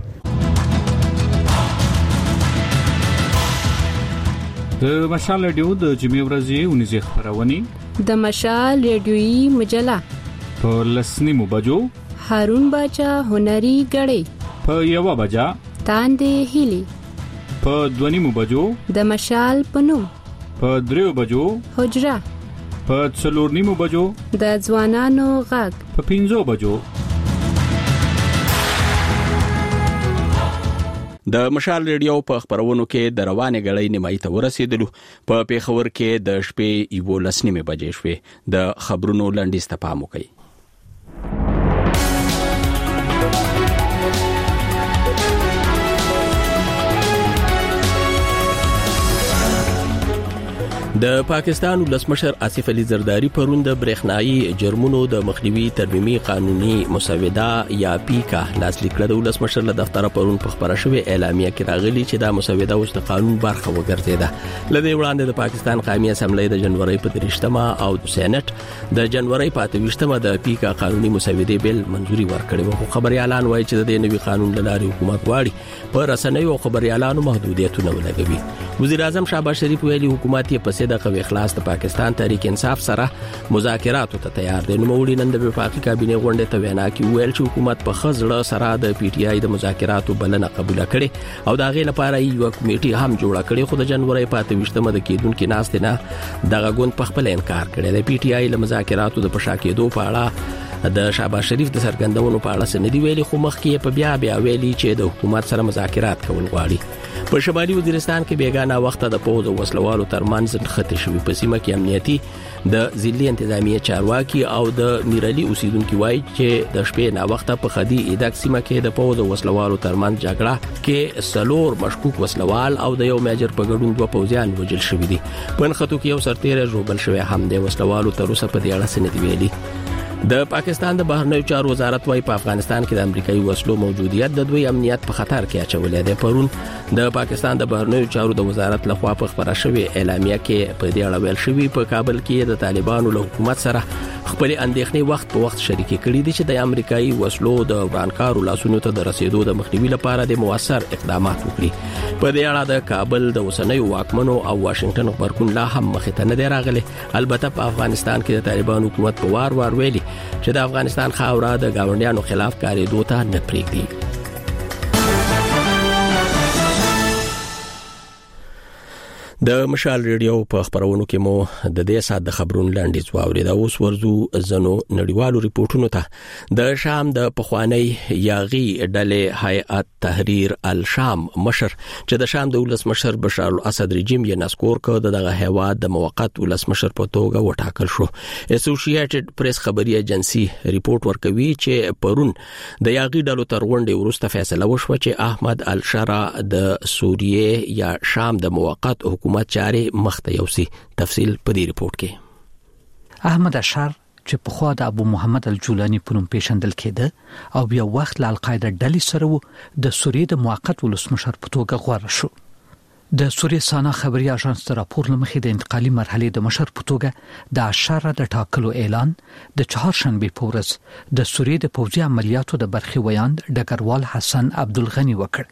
د مشال ریډیو د جمعې ورځې ونیزه خبرونه د مشال ریډیویي مجله په لسنیمو بجو هارون باچا هنري غړي په یو بجا تاندې هلي په دونیمو بجو د مشال پنوم په دریو بجو حجره په څلور نیمو بجو د ځوانانو غږ په پنځو بجو. د مشال ریډیو په خبرونو کې د روانې غړې نیمای ته ورسېدلو. په پیښور کې د شپې یو لسنیمه بجې شوې. د خبرونو لنډیز ته پام وکړئ. د پاکستان ولسمشر آصف علي زرداری پرون د برېښنايي جرمونو د مخنیوي ترمیمي قانوني مسوده یا پیکا لاسلیک کړه. د ولسمشر له دفتر پرون په خبره شوې اعلامیه کې راغلي چې دا مسوده اوس د قانون برخه وګرځیده. لدې وړاندې د پاکستان قومي اسمبلی د جنوري په درشتمه او سېنات د جنوري په اتويشتمه د پیکا قانوني مسوده بل منځوري ورکړي وو. خبريالان وایي چې د نوي قانون لاري حکومت غواړي په رسنیو او خبريالانو محدودیتونه ولګوي. وزیر اعظم شهباز شریف ویلي حکومت یې په د قوی اخلاص د پاکستان تحریک انصاف سره مذاکرات ته تیار دي. نو مولي نن د وفاقي کابینه غونډه ته وینا کې ویل چې حکومت په خزړه سره د پی ټ آی د مذاکراتو بلنه قبول کړي او دا غي لپاره یو کمیټي هم جوړه کړي. خو د جنوري په اتويشتمه د کېدونکو ناست نه دغه غون په خپل انکار کړي. د پی ټ آی له مذاکراتو د پښاکېدو په اړه د شهباز شریف د سرګندونو په اړه سندې ویلي، خو مخکې په بیا بیا ویلي چې د حکومت سره مذاکرات کول غواړي. په شمالي وزیرستان کې بیگانه وخت د پوز او وسلوالو ترمنځ خطر شوی. په سیمه کې امنیتي د ضلعي انتظامیه چارواکي او د میرالي اوسیدونکو وایي چې د شپې نا وخت په خدي ادک سیمه کې د پوز او وسلوالو ترمنځ جګړه کې سلور مشکوک وسلوال او د یو میجر په ګډون دوه پوځیان وژل شوی دي. په نخټو کې یو سرتیر ژوبل شوی هم د وسلوالو تر اوسه په دې اړه سند ویلي. د پاکستان د بهرنیو چارو وزارت وايي په افغانستان کې د امریکایي وسلو موجودیت د دوی امنیت په خطر کې اچولې ده. پرون د پاکستان د بهرنیو چارو د وزارت لخوا په خبره شوې اعلامیه کې په دې اړه ویل شوی په کابل کې د طالبانو له حکومت سره خپل اندېښنې وخت په وخت شریکې کړې دي چې د امریکایي وسلو د ورانکارو لاسونو ته د رسیدو د مخنیوي لپاره د موثر اقدامات وکړي. په دې اړه د کابل د اوسنیو واکمنو او واشنگټن خبرګون لا هم مخې ته نه دی راغلی. البته په افغانستان کې د طالبانو حکومت په وار وار ویلي چې د افغانستان خاوره د گاونډیانو خلاف کاریدو ته نه پریږدي. د مشال ریډیو په خبرونو کې مو د دې سات د خبرونو لاندې ځواوري دا اوس ورزو زنو نړیوالو ریپورتونو ته. د شام د پخوانی یاغي ډلې هیئت تحریر الشام مشر چې د شام د ولس مشر بشار الاسد رژیم یې نسکور کړ دغه هیواد د موقت ولس مشر په توګه وټاکل شو. اسوسییټډ پریس خبري ایجنسی ریپورت ورکوي چې پرون د یاغي ډلو تر غونډې وروسته فیصله وشوه چې احمد الشرا د سوریه یا شام د موقت حکومت چارې مخته یوسي. تفصیل په دې ریپورت کې. احمد اشار چې په خوا د ابو محمد الجولانی په نوم پیژندل کېده او بیا وخت له القاعده ډلې سره د سوریه د موقت ولسمشر په توګه غوړ شو. د سوریه سانا خبري اژانس تر راپور لمخې د انتقالي مرحله د مشر په توګه د اشار د ټاکلو اعلان د چهارشنبه په ورځ د سوریه د پوځي عملیاتو د برخې ویاند ډګروال حسن عبدالغنی وکړ.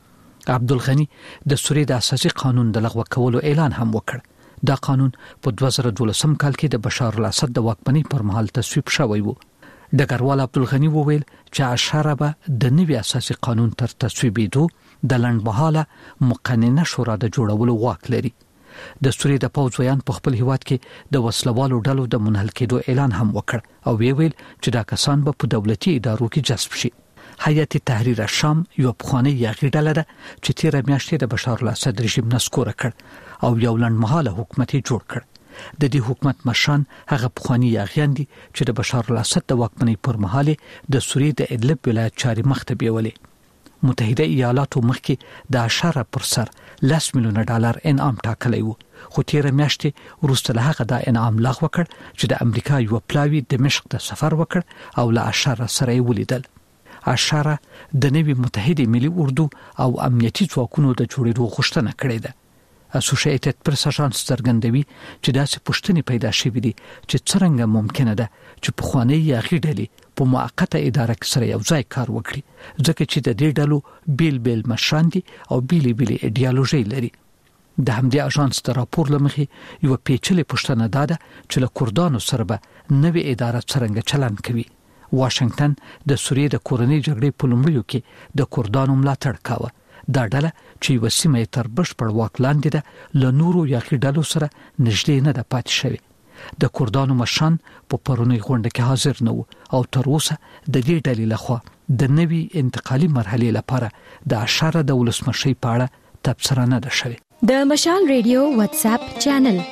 عبدالغنی د سوریه د اساسي قانون د لغوه کولو اعلان هم وکړ. دا قانون په دوه زره دولسم کال کې د بشار الاسد د واکمنۍ پر مهال تصویب شوی و. ډګروال عبدالغنی وویل چې اشاره به د نوي اساسي قانون تر تصویبېدو د لنډمهاله مقننه شورا د جوړولو واک لري. د سوریه د پوځ ویان په خپل هیواد کې د وسلوالو ډلو د منحل کېدو اعلان هم وکړ او ویل چې دا کسان به په دولتي ادارو کې جذب شي. هیئت تحریر الشام یو پخوانی یاغي ډله ده چې تیر میاشتې د بشار الاسد رژیم نسکور کړ او یو لنډمهاله حکومت جوړ کړ. د دې حکومت مشران هغه پخوانی یاغیان دي چې د بشار الاسد د واکمنۍ پر مهال د سوریه د ادلب ولایت چاري مخته بیولې. متحده ایالاتو مخکې د اشاره پر سر لس میلیونه ډالر انعام ټاکلی وو، خو تیر میاشتې وروسته له هغه دا انعام لغوه کړ چې د امریکا یو پلاوی دمشق ته سفر وکړ او له اشاره سره یې ولیدل. اشاره د نوي متحده ملي اردو او امنیتي ځواکونو د جوړېدو غوښتنه کړې ده. اسوسییټډ پریس اژانس څرګندوي چې داسې پوښتنې پیدا شوې دي چې څرنګه ممکنه ده چې پخوانی یاغي ډلې په موقته اداره کې سره یو ځای کار وکړي، ځکه چې د دې ډلو بیل بیل مشران دي او بیلې بیلې ایډیالوژي لري. د همدې اژانس تر راپور لمخې یو پیچلې پوښتنه ده چې له کردانو سره به نوې اداره څرنګه چلند کوي. واشنگټن د سوریه د کورنۍ جګړې په لومړیو کې د کردانو ملاتړ کاوه. دا ډله چې یو سیمه تر بشپړ واک لاندې ده له نورو یاغي ډلو سره نږدې نه ده پاتې شوې. د کردانو مشران په پرونی غونډه کې حاضر نه وو او تر اوسه د دې ډلې لخوا د نوي انتقالي مرحله لپاره د اشاره د ولسمشي په اړه تبصره نه ده شوې. د مشال ریډیو واتس اپ چینل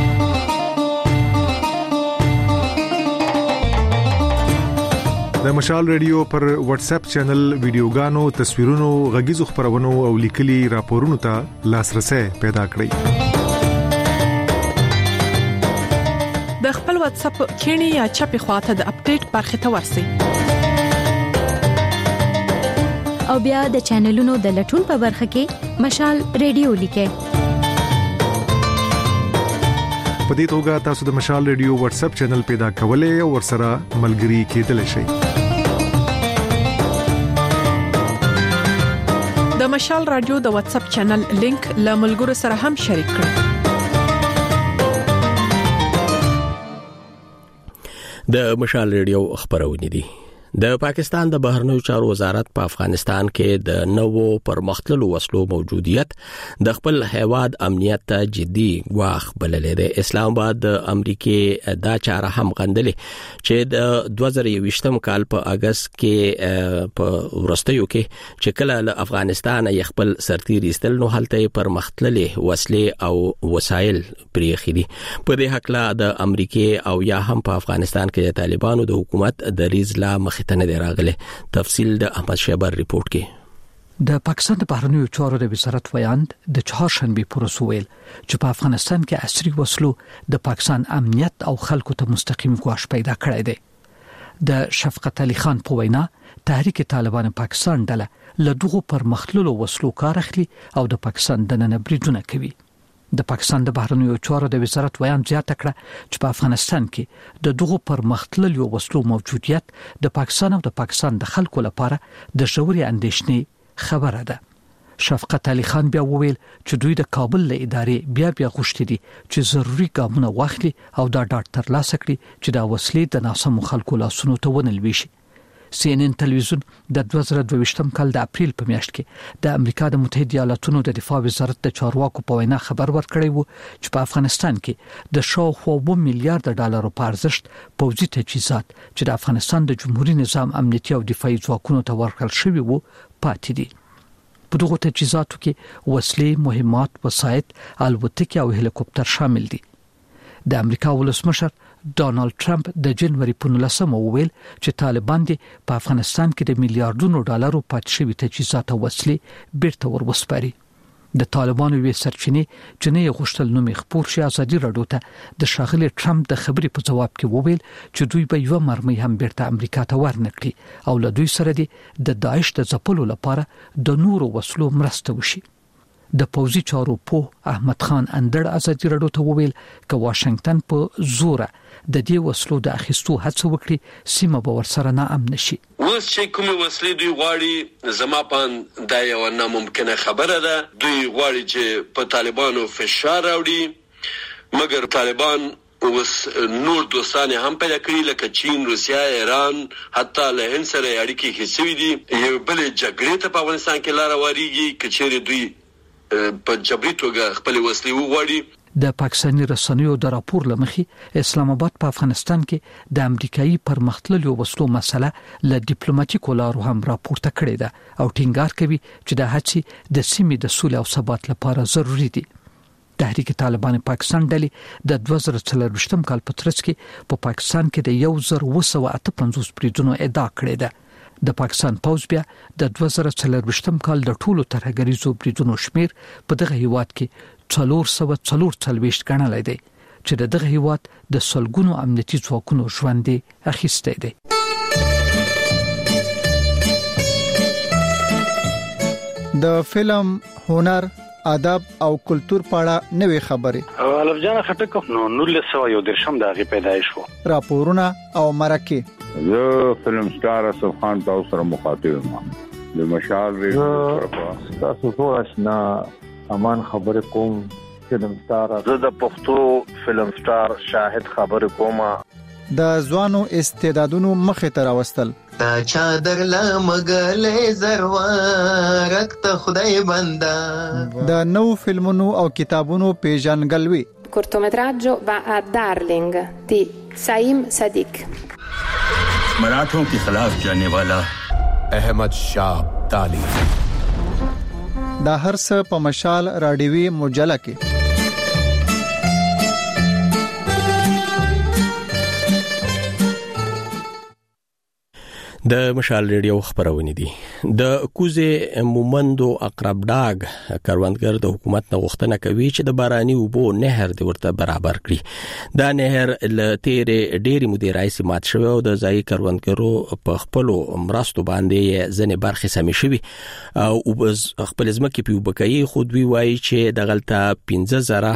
د مشال ریډیو پر واتس اپ چینل ویډیوګانو، تصویرونو، غږیزو خبرونو او لیکلي راپورونو ته لاسرسي پیدا کړئ. واتس اپ کینی یا چپی خواته د اپډیټ برخه ته ورسی او بیا د چینلونو د لټون په برخه کې مشال ریډیو لیکه. په دې توګه تاسو د مشال ریډیو واتس اپ چینل پیدا کولای او ورسره ملګري کېدلی شئ. د مشال رادیو د واتس اپ چینل لینک له ملګرو سره هم شریک کړئ. د مشال ریډیو خبرونه دي. د پاکستان د بهرنیو چارو وزارت په افغانستان کې د نوو پرمختللو وسلو موجودیت د خپل هیواد امنیت ته جدي غواخ بللې ده. اسلام آباد د امریکای دا چاره هم غندلې چې د دوه زره یوویشتم کال په اگست کې په ورستیو کې چې کله له افغانستان یې خپل سرتیر ایستل نو هلته پرمختللې وسلې او وسایل پریخي دي. په دې حق لا د امریکای او یا هم په افغانستان کې د طالبانو د حکومت د ریزلا مخته نه راغله. تفصیل د احمد شیبر ریپورت کې. د پاکستان د بهرنیو چارو د وزارت ویاند د چهارشنبه پروسویل چې په افغانستان کې عصري وسلو د پاکستان امنیت او خلکو ته مستقیم ګواښ پیدا کړی دی. د شفقت علي خان په وینا تحریک طالبان پاکستان ډله له دغو پرمختللو وسلو کار اخلي او د پاکستان د نن بریدونه کوي. د پاکستان د بهرنیو چارو د وزارت ویان زیاته کړه چې په افغانستان کې د دغو پرمختللو وسلو موجودیت د پاکستان او د پاکستان د خلکو لپاره د ژورې اندېښنې خبره ده. شفقت علي خان بیا وویل چې دوی د کابل له ادارې بیا بیا غوښتي دي چې ضروري ګامونه واخلي او دا ډاډ ترلاسه کړي چې دا وسلې د ناسمو خلکو لاسونو ته ونه لويشي. سی ان ان تلویزیون د دوه زره دوه کال د اپریل په میاشت کې د امریکا د متحده ایالاتونو د دفاع وزارت د چارواکو په وینا خبر ورکړی وو چې په افغانستان کې د شاوخوا اووه میلیارډ ډالرو په ارزښت پوځي تجهیزات چې د افغانستان د جمهوریت نظام امنیتي او دفاعي ځواکونو ته ورکړل شوی وو پاتې دي. په دغه تجهیزاتو کې وسلې، مهمات، وسایط، الوتکې او هلیکوپټر شامل دي. د امریکا ولسمشر ډانلډ ټرمپ د جنوري په نولسمه وویل چې طالبان دي په افغانستان کې د میلیارډونو ډالرو پاتې شوی تجهیزات او وسلې بیرته ورسپاري. د طالبانو وی سرچینې چې نه غوښتل نوم خبر شي ازادي راډیو ته د شاغلي ټرمپ د خبرې په جواب کې وویل چې دوی به یو مرمۍ هم بیرته امریکا ته ورنکړي او له دوی سره دي د داعش د ځپلو لپاره د نورو وسلو مرسته وشي. د پوځي چارو په احمد خان اندړ ازادي راډیو ته وویل ک واشنگټن په زوره د دې وسلو د اخیستو هڅه وکړي سیمه به ورسره نه امن شي. اوس چې کومه وسلې دوی غواړي زما پان دا یو ناممکنه خبره ده. دوی غواړي چې په طالبانو فشار راوړي مګر طالبان اوس نور دوستان هم پیدا کړی لکه چین، روسیا، ایران، حتی له هند سره اړیکې هڅوي دي. یو بل جګړې ته په افغانستان کې لار واریږي کچېره دوی په جبري توګه خپل وسلې وغواړي. د پاکستاني رسنیو د راپور لمخې اسلام آباد په افغانستان کې د امریکایي پرمختللو وسلو مسله له ډیپلوماټیکو لارو هم راپورته کړې ده او ټینګار کوي چې د هڅې د سیمې د سولې او ثبات لپاره ضروری دي. تحریک طالبان پاکستان ډلې د دوه زره څلورویشتم کال په ترڅ کې په پاکستان کې د یو زر اووه سوه اته پنځوس بریدونو ادعا کړې ده. د پاکستان پوځ بیا د دوه زره څلورویشتم کال د ټولو ترهګریزو بریدونو شمیر په دغه هیواد کې څلور سوه څلور څلوېښت ګڼلی دی چې د دغه هیواد د سلګونو امنیتي ځواکونو ژوند اخیستی دی. د فلم، هنر، ادب او کلچر په اړه نوې خبرې الف جان خټک نو نولس سوه یو درشم دغه پیدایش وو. راپورونه او مرکه زه فلم سٹار اسف خان تاسو سره مخاطب یم. د مشال ریډیو تاسو ټول آشنا امان خبر کوم. فلم سٹار زه د پښتو فلم سٹار شاهد خبر کوم. د ځوانو استعدادونو مخې ته راوستل تا چادر لمغلې زروارک ته خدای بندا. د نو فلمونو او کتابونو پیژنګلوي. cortometraggio va a Darling di Saim Sadiq. मराठों के खिलाफ जाने वाला अहमद शाह अब्दाली. دا هر څه په مشال رادیوي مجله کې. د مشال ریډیو خبرونه دي. د کوزه مومندو اقرب ډاګ کروندګر د حکومت نه غوښتنه کوي چې د باراني اوبو نهر د ورته برابر کړي دا نهر ل تیرې ډېری مودې راځي مات شوی او د ځای کروندګرو په خپل مرستو باندې ځنې برخې سمې شوی او خپل ځمکې په وبکایي خو دوی وایي چې د غلطه پنځه زره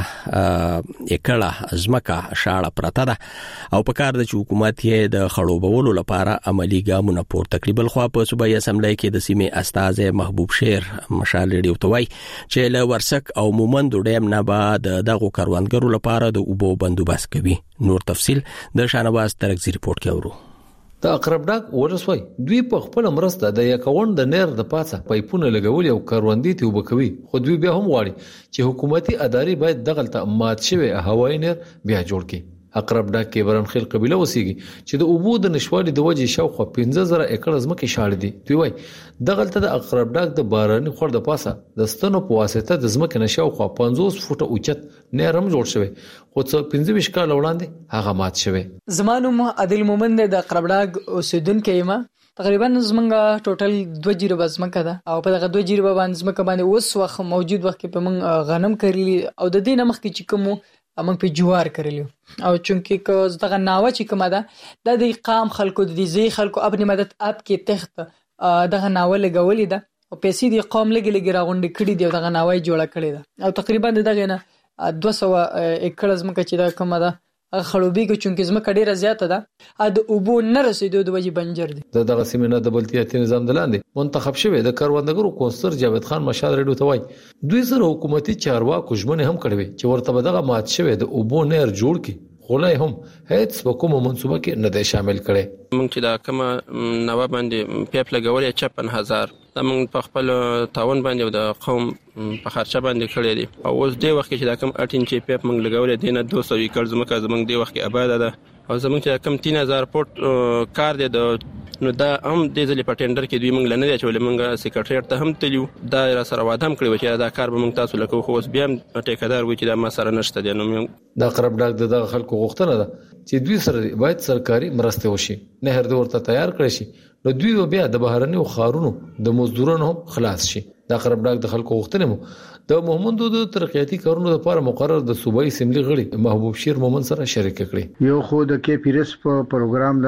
ایکړه ځمکه شاړه پرته ده او په کار د حکومت یې د خړوبولو لپاره عملی ګامونه پورته کړي بل خو په صوبایي اسمبلی کې د سیمې استاذ محبوب شیر مشال ریډیو توای چې له ورسک او مومندو ډیم نه بعد دغه کاروانګرو لپاره د اوبو بندوبست کوي نور تفصيل د شانواز ترکزی ریپورت کې اورو د اقرب ډاګ ورسوي دوی په خپل مرسته د یکون د نیر د پاتہ پایپونه لګول او کاروندې ته وبکوي خو دوی بیا هم غواړي چې حکومتي ادارې باید دغلطه مات شوی هوایي نیر بیا جوړ کړي اقرب ډاګ کې برنخیل قبيله وسیږي چې د اوبو د نشوالي د وجې شاوخوا پنځه زره ایکړ ځمکې شاړې دي دوی وايي دغلطه د اقرب ډاګ د باراني خور د پاسه د ستنو په واسطه د ځمکې نشاوخوا پنځوس فوټه اوچت نرم جوړ شوی خو څو پنځه ویشت کال وړاندې هغه مات شوی زمانو عادل مومند د اقرب ډاګ اوسیدونکو یم تقریبا زمونږه ټوټل دوه جریبه ځمکه ده او په دغه دوه جریبه باندې ځمکه باندې اوس وخت موجود وخت په موږ غنم کړلی او د دې نمخ کې چې کوم امنګ په جوار کړلیو او چونکی که دغه ناوه چې کومه ده د دې قام خلکو د دې زی خلکو ابن مدد اپ کې تخت دغه ناوه لګولې ده او پیسې د قوم لګي لګي راغونډې کړې دي دغه ناوه جوړه کړې ده او تقریبا دغه نه دوه سوه ایکړ ځمکه چې دا کومه ده خړوبېږي چونکی ځمکه ډیره زیاته ده د اوبو نه رسیدو د وجې بنجر دي د دغه سیمه د بلدیاتي نظام د لاندې منتخب شوی د کاروندګرو کونسلر جاوید خان مشال ریډیو توای دوی سره حکومتي چارواکو ژمنه هم کړې چې ورته دغه مات شوی د اوبو نهر جوړ کړي خو نه هم هیڅ په کومه منصوبه کې نه دی شامل کړي مونږ چې دا کومه نواب باندې پیپ لګولې پچپن هزار دا مونږ په خپل تعاون باندې د قوم په خرچه باندې کړی دي او اوس د وخت چې دا کوم اټین چې پیپ مونږ لګولې دي نه دوه سوه ایکړ ځمکه زمونږ د وخت کې آباد ده او زمونږ چې کوم تین هزار فوټ کار دی د نو دا هم د ځلې په ټینډر کې دوی مونږ لنه دی چې مونږ سیکریټریټ ته هم تلیو دا را سره واده هم کړی چې دا کار به مونږ تاسو لکه خو اوس بیا ټیکادار وي چې دا ما سره نشته دی نو دا قرب ډاګ د خلکو غوښتنه ده چې دوی سره باید سرکاري مرسته وشي نهر د ورته تیار کړی شي نو دوی بیا د بهرنیو خارونو د مزدورانو خلاص شي دا قرب ډاګ د خلکو غوښتنه مو د مومندو د ترقیاتي کارونو لپاره مقرر د صوبایي اسمبلی غړي محبوب شیر مومند سره شریک کړي یو خو د کې پیرس په پروګرام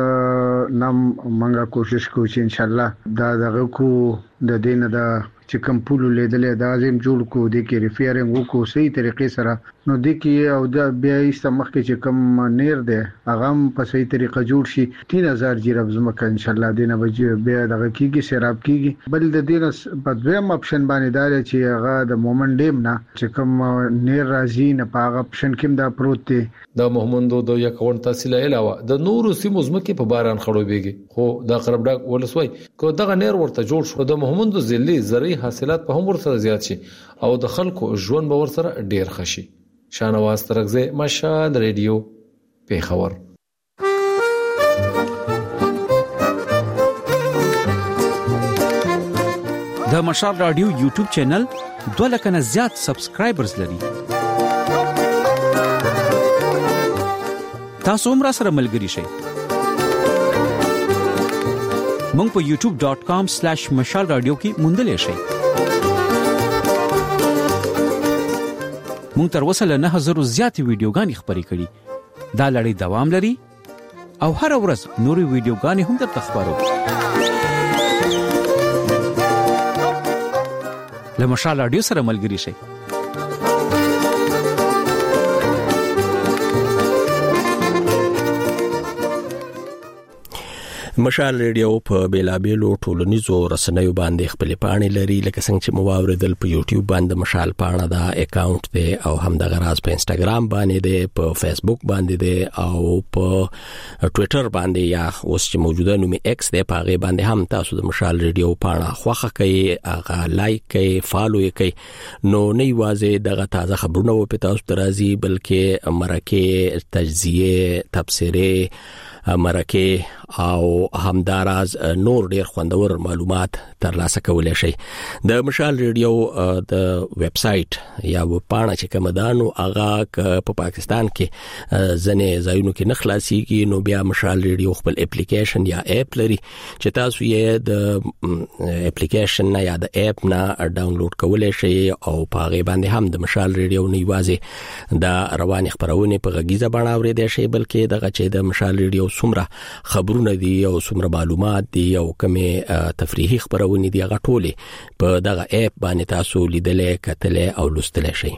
د نام منګه کوشش کوو چې ان شاء الله دا دغه کو د دینه د چې کوم پول لیدلې دا زم جوړ کو د کې ریفیرنګ وکړو صحیح طریقې سره نو د کې او د بیا استمخ کې چې کوم نیر ده هغه په صحیح طریقه جوړ شي تین هزار جریب زمکه ان شاء الله دینه بجې بیا دغه کېږي سراب کېږي بل د دینه په دویم اپشن باندې دار چې هغه د مومند ډیم نه چې کوم نیر راځي نه په هغه اپشن کې دا پروت دی د مومندو د یکون تحصیل علاوه د نورو سیمو زمکه په باران خړوبېږي خو د قرب ډاګ ولسوي کو دغه نیر ورته جوړ شو د مومندو ځلې زرعي حاصلات په هم ورسره زیات شي او د خلکو ژوند به ورسره ډیر خشي شانواز ترغزه مشال ریډیو پیښور د مشال رادیو یوټیوب چینل دوه لک نه زیات سبسکرایبرز لري تاسو هم را سره ملګری شئ مونږ په یوټیوب ډاٹ کام سلیش مشال رادیو کې موندلې شئ مونږ تر اوسه له نه هزار زیات ویډیوګانې خبرې کړې دا لړۍ دوام لري او هر ورځ نوري ویډیوګانې هم درته خبرو له مشال رادیو سره ملګری شئ مشال ریډیو په بیلابېلو ټولنیزو رسنیو باندې خپل پاڼې لري لکه څنګه چې مواوردل په یوټیوب باندې مشال پاڼه دا اکاونټ دی او هم د غراز په انستګرام باندې دی په فیسبوک باندې دی او په ټوئیټر باندې یا اوس چې موجوده نوم ایکس دی په هغه باندې هم تاسو د مشال ریډیو پاڼه خوښه کړئ هغه لایک کړئ فالو یې کړئ نو نه یوازې دغه تازه خبرونه و په تاسو درازي بلکې مرکه تجزیه تبصره مرکه او همداراز نور ډیر خوندور معلومات ترلاسه کولای شي. د مشال ریډیو د ویب سټ یا وپاڼه چې کوم دانو هغه په پاکستان کې ځنې ځایونو کې نخلاصيږي، نو بیا مشال ریډیو خپل اپلیکیشن یا اپ لري چې تاسو یې د اپلیکیشن یا د اپ نه ډاونلوډ کولای شئ او په هغه باندې هم د مشال ریډیو نه یوازې د روان خبرونه په غږیزه بڼه اورېدای شئ، بلکې دغه چې د مشال ریډیو څومره خبرونه دي او څومره معلومات دي او کومه تفریحي خبرونه دي هغه ټولې په دغه اپ باندې تاسو لیدلې، کتلې او لوستلې شئ.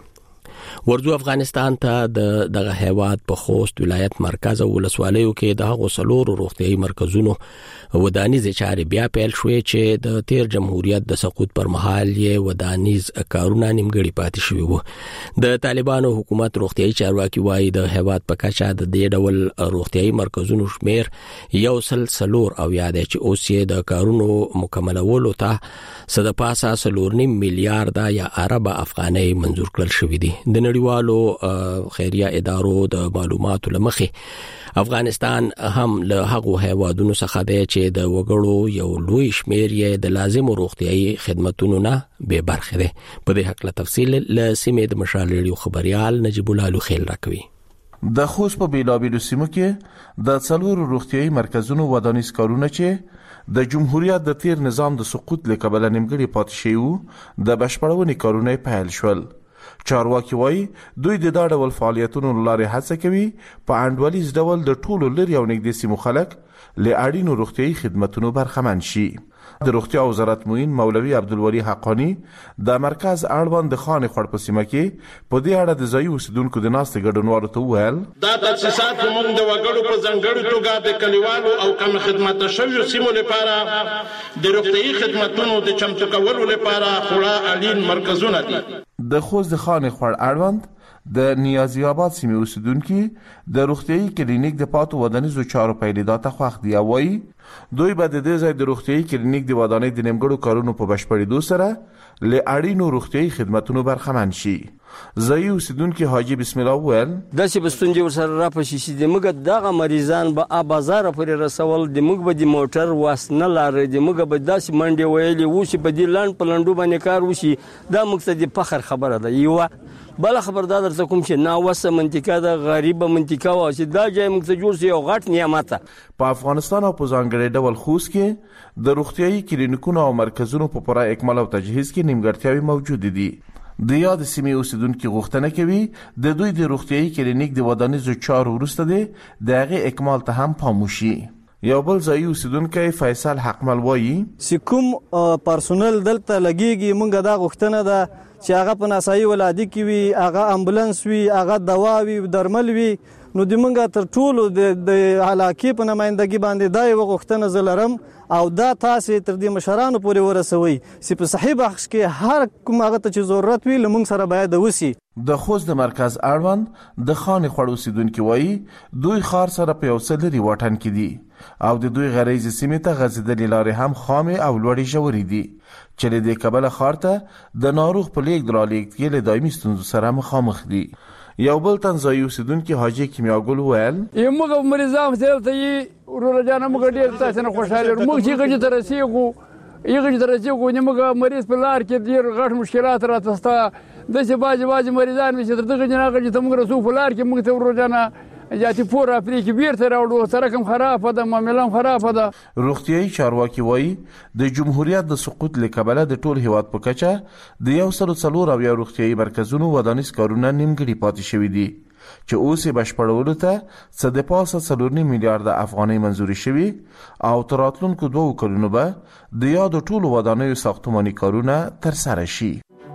ورځو افغانستان ته د دغه هیواد په خوست ولایت مرکز او ولسوالیو کې د هغو څلورو روغتيایي مرکزونو ودانیز چارې بیا پیل شوې چې د تیر جمهوریت د سقوط پر مهال یې ودانیز کارونه نیمګړي پاتې شوي وو. د طالبانو حکومت روغتيایي چارواکي وایي د هیواد په کچه د دې ډول روغتيایي مرکزونو شمیر یو سل څلور او یاد چې اوس یې د کارونو مکملولو ته صد پاسه څلور نیم میلیارډ یا عرب افغانۍ منزور کړل شوې دي. د نړیوالو خیریه ادارو د معلوماتو لمخې افغانستان هم له هغو هیوادونو څخه دی چې د وګړو یو لوی شمیر یې د لازمو روغتيایي خدماتو نه بې برخه دی. په دې حق له تفصیل له سیمې د مشال ریډیو خبريال نجیب الله لوخیل راکوي. د خوست په بیلابیلو سیمو کې د څلورو روغتيایي مرکزونو ودانیز کارونه چې د جمهوریت د تیر نظام د سقوط له کبله نیمګړي پاتې شوي د بشپړونې کارونه پیل شول. چارواکي وایي دوی د دا ډول فعالیتونو لارې هڅه کوي په انډولیز ډول د ټولو لري او نږدې سیمو خلک له اړینو روغتيایي خدماتونو برخمن شي. د روغتیا وزارت معین مولوي عبدالولی حقانی د مرکز اړوند د خان خړ په سیمه کې په دې اړه د ځایي اوسیدونکو د ناستې ګډونوالو ته وویل دا تاسیسات موږ د وګړو په ځانګړي توګه د کلیوالو او کم خدمات شویو سیمو لپاره د روغتيایي خدماتونو د چمتو کولو لپاره خورا اړین مرکزونه دي. د خوست د خان خړ اړوند د نیازی آباد سیمې اوسیدونکو د روغتيایي کلینیک د پاتو ودانیزو چارو پیلېدا ته خوښ دی. وایي دوی به د دې ځای د روغتيایي کلینیک د ودانۍ د نیمګړو کارونو په بشپړېدو سره له اړینو روغتيایي خدماتونو برخمن شي. ځایي اوسیدونکو حاجی بسم الله وویل داسې بستونجې ورسره راپشي چې د موږ دغه مریضان به بازار پورې رسول، د موږ به د موټر واس نه لارې، د موږ به داسې منډې ویلې وشي په دې لاند په لنډو باندې کار وشي. دا موږ ته د فخر خبره ده. یوه بل خبردار درته کوم چې ناوسه منطقه ده، غریبه منطقه وه چې دا ځای موږ ته جوړ شي یو غټ نعمت ده. په افغانستان او په ځانګړي ډول خوست کې د روغتيایي کلینیکونو او مرکزونو په پوره اکمال او تجهیز کې نیمګړتیاوې موجود دي. د یاد سیمې اوسیدونکو غوښتنه کوي د دوی د روغتيایي کلینیک د ودانیزو چارو وروسته دی د هغې اکمال ته هم پام وشي. یو بل ځایي اوسیدونکی فیصل حقمل وایي چې کوم پرسونل دلته لګیږي موږ دا غوښتنه ده چې هغه په ناسایي ولادي کې وي، هغه امبولانس وي، هغه دوا وي، درمل وي. نو د موږ تر ټولو د علاقې په نمائندګي باندې دا یو غوښتنه زه لرم او دا تاسې تر دې مشرانو پورې ورسوي چې په صحیح بخش کې هر کوم هغه ته چې ضرورت وي له موږ سره باید وشي. د خوست د مرکز اړوند د خان خړ اوسیدونکو وایي دوی خار سره په یو څه لري واټن کې دي او د دوی غریزي سیمې ته غځېدلې لارې هم خامې او لوړې ژورې دي چې له دې کبله ښار ته د ناروغ په لیږد رالېږد کې له دایمي ستونزو سره مخامخ دي. یو بل تنځایي اوسیدونکي حاجي کیمیاګل وویل موږ مریضان دلته یې ورور جانه موږ ډېر تاسو نه خوشاله یو موږ چې غږی ته رسېږو یغه ته رسېږو نه موږ مریض په لار کې ډېر غټ مشکلات راته ستا داسې باجي باجي مریضان چې تر دغه جناغه چې موږ رسو په لار کې موږ ته ورور جانه جاتي پور افریقي بیرته راوړو سره کوم خراب ده معاملې خراب ده. روغتيایي چارواکي وایي د جمهوریت د سقوط لکبله د ټول هیواد په کچه د یو سل څلور او یا روغتيایي مرکزونو ودانیز کارونه نیمګړي پاتې شوي دي چې اوس یې بشپړولو ته څه د پاسه څلور نیم میلیارډ افغانۍ منزوري شوي او تر راتلونکو دوو کلونو به د یادو ټولو ودانیو ساختماني کارونه ترسره شي.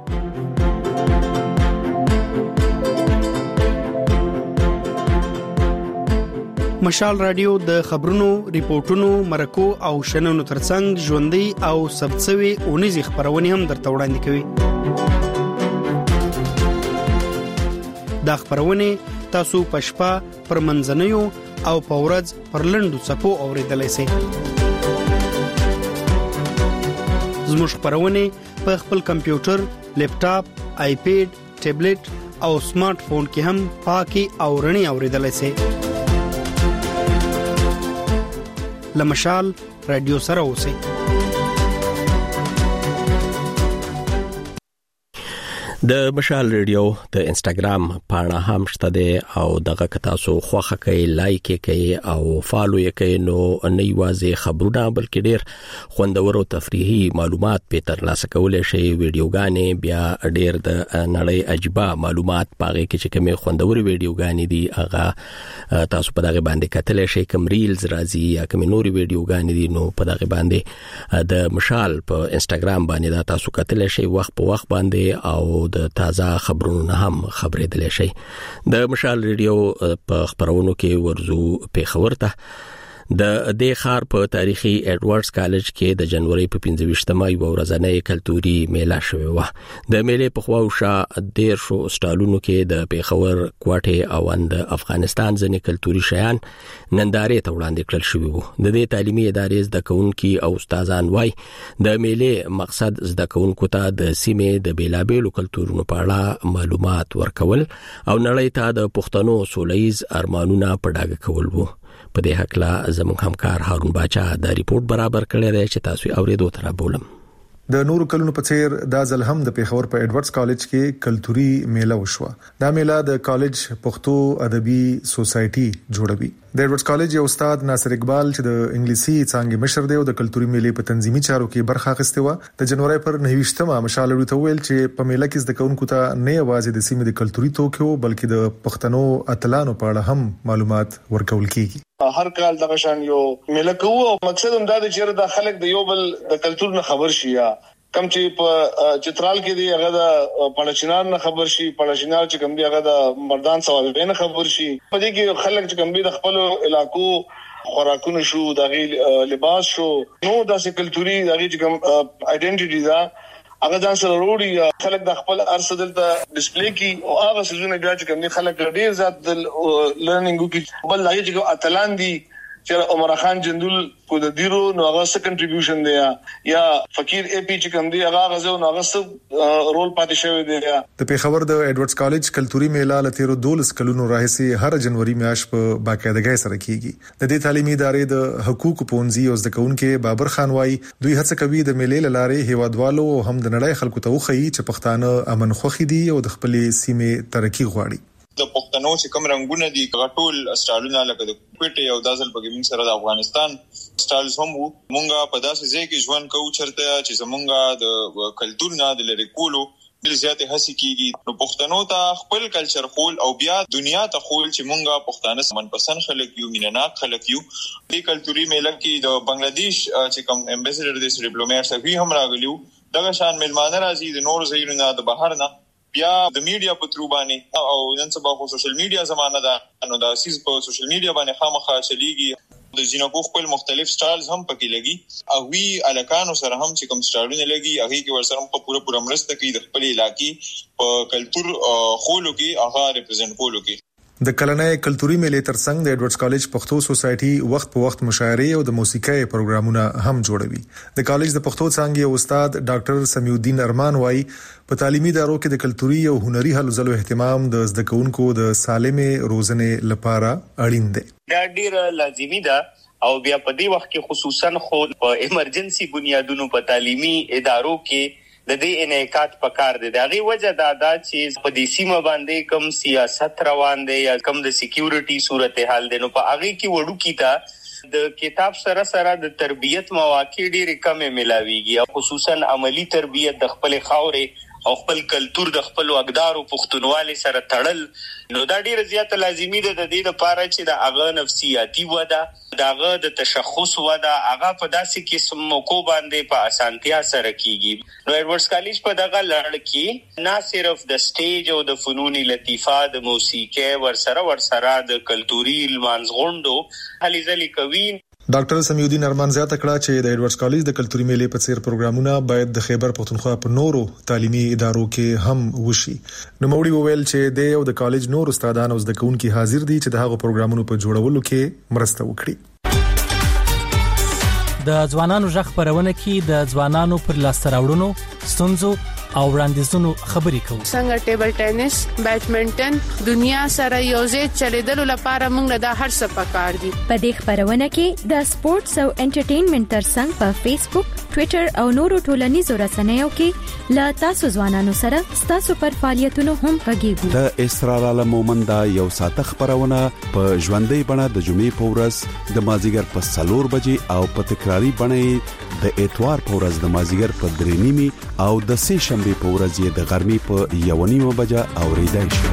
مشال رادیو د خبرونو، ریپورتونو، مرکو او شننو ترڅنګ ژوندۍ او ثبتسوي اونیزي خبرونه هم درته وړاندې کوي. دا خبرونه تاسو په شپه پر منځنیو او په ورځ پر لنډو څپو اوریدلای شئ. زموږ خبرونه په خپل کمپیوټر، لیپټاپ، آیپیډ، ټابلیټ او سمارټ فون کې هم پاکي او رڼي اوریدلای شئ. لمشال رادیو سره اوسئ. د مشال ریډیو د انستګرام پاڼه هم شته ده او دغه کتا سو خوخه کوي لایک کوي او فالو یې کوي نو نه یوازې خبرونه بلکې ډېر خوندور او تفریحي معلومات په تر لاسه کولای شي. ویډیوګانې بیا ډېر د نړۍ عجيبه معلومات پاره کې چې کومه خوندور ویډیوګانې دي هغه تاسو په دغه باندې کتلی شي. کوم ریلز راځي یا کوم نور ویډیوګانې دي نو په دغه باندې د مشال په انستګرام باندې دا تاسو کتلی شي وخت په وخت باندې او د تازه خبرونو هم خبرېدل شي. د مشال ریډیو په خبرونو کې ورزو په خبرته د دې خار په تاریخي ایډورډز کالج کې د جنوري په پنځه ویشتمه یو ورځنۍ کلتوري میله شوې و. د میله په خواوشا ډیر شو سټالونو کې د پیښور کوټه او د افغانستان ځنې کلتوري شیان نندارې ته وړاندې کړل شوی وو. د دې تعلیمي ادارې زده کوونکي او استادان وای د میله مقصد زده کوونکو ته د سیمې د بیلابېلو کلتورونو په اړه معلومات ورکول او نړۍ ته د پښتنو سولهییز ارمانونه په ډاګه کول وو. په دې حق لا زموږ همکار هارون باچا دا ریپورت برابر کړی دی چې تاسو اوریدو تر بولم. د نورو کلونو په څیر دا ځل هم د پیښور په ایډورډز کالج کې کلتوري میله وشوه. دا میله د کالج پښتو ادبي سوسايټي جوړوي. د ایډورډز کالج یو استاد ناصر اقبال چې د انګلیسي څانګې مشر دی او د کلتوري میلې په تنظیمي چارو کې برخه اخیسته و. د جنوري پر نهه ویشتمه مشال ورته ویل چې په میله کې زده کوونکو ته نه یوازې د سیمې د کلتوري توکو بلکې د پښتنو اتلانو په اړه هم معلومات ورکول کیږي. هر کال دغه شان یو میله کوو او مقصد هم دا دی چې د خلک د یو بل د کلتور نه خبر شي یا کم چې په چترال کې دی هغه د پړچینار نه خبر شي پړچینار چې کوم دی هغه د مردان سوال نه خبر شي. په دې کې خلک چې کوم دی د خپل علاقو خوراکونه شو دغه لباس شو نو داسې کلتوري دغه چې کوم ائیډنټیټي دا هغه ځان سره وروړي خلک د خپل ارسدل ته ډیسپلی کی او هغه سيزونه بیا چې کوم خلک ډیر زیات د لرنینګ کې بل لایي چې اتلان دي چې عمر خان جندول کو د دیرو نو هغه څه کنټریبیوشن دی یا فقیر اي پی چې کوم دی هغه غزو نو هغه څه رول پاتې شوی دی. د پیښور د ایډورډز کالج کلتوري میله لتیرو دولس کلونو راهسي هر جنوري میاشت په باقاعدګۍ سره کیږي. د دې تعلیمي ادارې د حقوقو پونځي او زده کوونکو بابر خان وايي دوی هڅه کوي د میلې لارې هیوادوالو هم د نړۍ خلکو ته وخی چې پښتانه امن خوخي دي او د خپل سیمې ترقی غواړي. د پښتنو چې کوم رنگونه دي غټول سټالونه لکه د کوټه او دازل په ګمین سره د افغانستان سټالز هم وو. مونږه په داسې ځای کې ژوند کوو چرته چې زمونږه د کلتور نه د لری کولو ډیر زیاتې هڅې کیږي. نو پښتنو ته خپل کلچر خول او بیا دنیا ته خول چې مونږه پښتانه سمن پسند خلک یو مینناک خلک یو. د کلتوري میله کې د بنگلاديش چې کوم امبیسډر د ډیپلوماټ سفیر هم راغلیو دغه شان ملمانه راځي د نور ځایونو نه د بهر نه بیا د میډیا په ترو باندې او نن سبا خو سوشل میډیا زمانہ ده نو دا سیس په سوشل میډیا باندې خامخا چلیږي. د جنکو خپل مختلف سټایلز هم پکې لګي او وی الکانو سره هم چې کوم سټایلونه لګي هغه کې ورسره په پوره پوره مرسته کوي د خپل علاقې په کلچر خولو کې هغه ریپرزینټ کولو کې. د کلنۍ کلتوري میلې ترڅنګ د ایډورډز کالج پښتو سوسايټي وخت په وخت مشاعرې او د موسیقۍ پروګرامونه هم جوړوي. د کالج د پښتو څانګې استاد ډاکټر سمیع الدین ارمان وايي په تعلیمي ادارو کې د کلتوري او هنري هلو ځلو اهتمام د زده کوونکو د سالمې روزنې لپاره اړین دی. دا ډیر لازمي ده او بیا په دې وخت کې خصوصا خو په ایمرجنسي بنیادونو په تعلیمي ادارو کې د دې انعکاس پکار دی. دغه وجه دا دا چې په دې سیمه باندې کوم سیاست روان دی یا کوم د سکیورټي صورتحال دی نو په هغه کې وړو کیته د کتاب سره سره د تربیت مواقع ډېر کم ملاويږي خصوصا عملی تربیت د خپل خاورې او خپل کلچر د خپل اقدار او پښتونوالي سره تړل نو دا ډیره زیاته لازمي ده د دې لپاره چې د هغه نفسیاتي وده داغه د تشخص وده هغه په داسې قسم موکو باندې په اسانتیا سره کیږي. نو ایډورډز کالج په دغه لړ کې نه صرف د سټیج او د فنون لطیفه د موسیقي ورسره ورسره د کلتوري المانزغوندو هلي ځلې کوي. ډاکټر سمیع الدین ارمان زیاته کړه چې د ایډورډز کالج د کلتوري میلې په څیر پروګرامونه باید د خیبر پښتونخوا په نورو تعلیمي ادارو کې هم وشي. نو موري وویل چې د یو د کالج نور استادان او زده کوونکي حاضر دي چې د هغو پروګرامونو په جوړولو کې مرسته وکړي. د ځوانانو ژغ خبرونه کې د ځوانانو پر لاسته راوړنو ستونزو او وړاندیزونو خبرې کوو. څنګه ټیبل ټینس، بیډمنټن دنیا سره یوځای چلیدلو لپاره موږ له هر څه پکار دي. په دې خبرونه کې د سپورتس او انټرټینمنټ ترڅنګ په فیسبوک، ټوئیټر او نورو ټولنیزو رسنیو کې لا تاسو ځوانانو سره تاسو پر فعالیتونو هم غږیږو. د اسرار عالم مومند یو ساعت خبرونه په ژوندۍ بڼه د جمعې په ورځ د مازیګر په څلور بجې او په تکراری بڼه د اتوار په ورځ د مازیګر په درې نیمه او د سه شنبه په ورځ د غرمې په یو نیمه بجه اوریدای شي.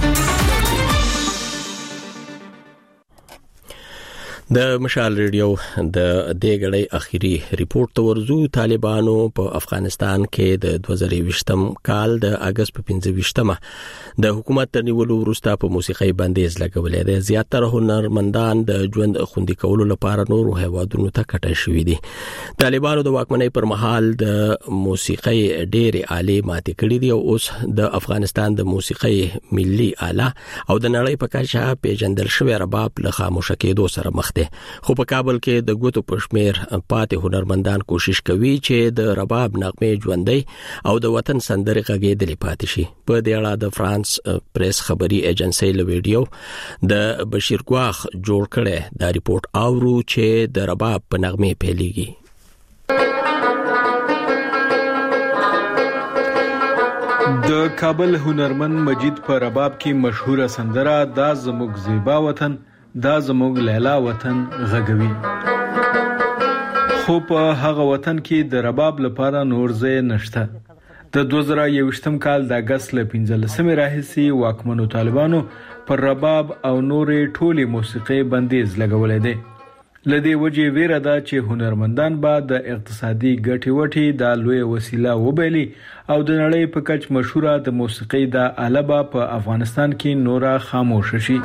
د مشال ریډیو د دې غړې اخیری ریپورت ورزو طالبانو په افغانستان کې د دوه زره یوولسم کال د اگست په پنځه ویشتمه د حکومت ترنیولو وروسته په موسیقي بندیز لګولې ده. زیاتره هنرمندان د ژوند خوندي کولو لپاره نورو هیوادونو ته کټه شوې دي. طالبانو د واکمنۍ پر مهال د موسیقي ډېرې آلې ماتې کړې دي او اوس د افغانستان د موسیقي ملي آله او د نړۍ په کچه پیژندل شوی رباب له خاموشه کېدو سره مخ دي. خو په کابل کې د ګوتو پښمیر پاتې هنرمندان کوشش کوي چې د رباب نغمه ژوندۍ او د وطن سندرې غږېدلې پاتې شي. په دې اړه د فرانس پریس خبري ایجنسی له ویډیو د بشیر ګواخ جوړ کړي دا ریپورت اورو چې د رباب په نغمه پیلېږي. د کابل هنرمند مجید په رباب کې مشهوره سندره دا زموږ زیبا وطن، دا زموږ لیلا وطن غږوي. خو په هغه وطن کې د رباب لپاره نور ځای نشته. د دوه زره یوولسم کال د اگست له پنځلسمې راهیسې واکمنو طالبانو پر رباب او نورې ټولې موسیقي بندیز لګولې ده. لدې وجې ویره ده چې هنرمندان به د اقتصادي ګټې وټې د لوی وسیله وبایلي او د نړۍ په کچ مشهوره د موسیقي د آله به په افغانستان کې نورا خاموش شي.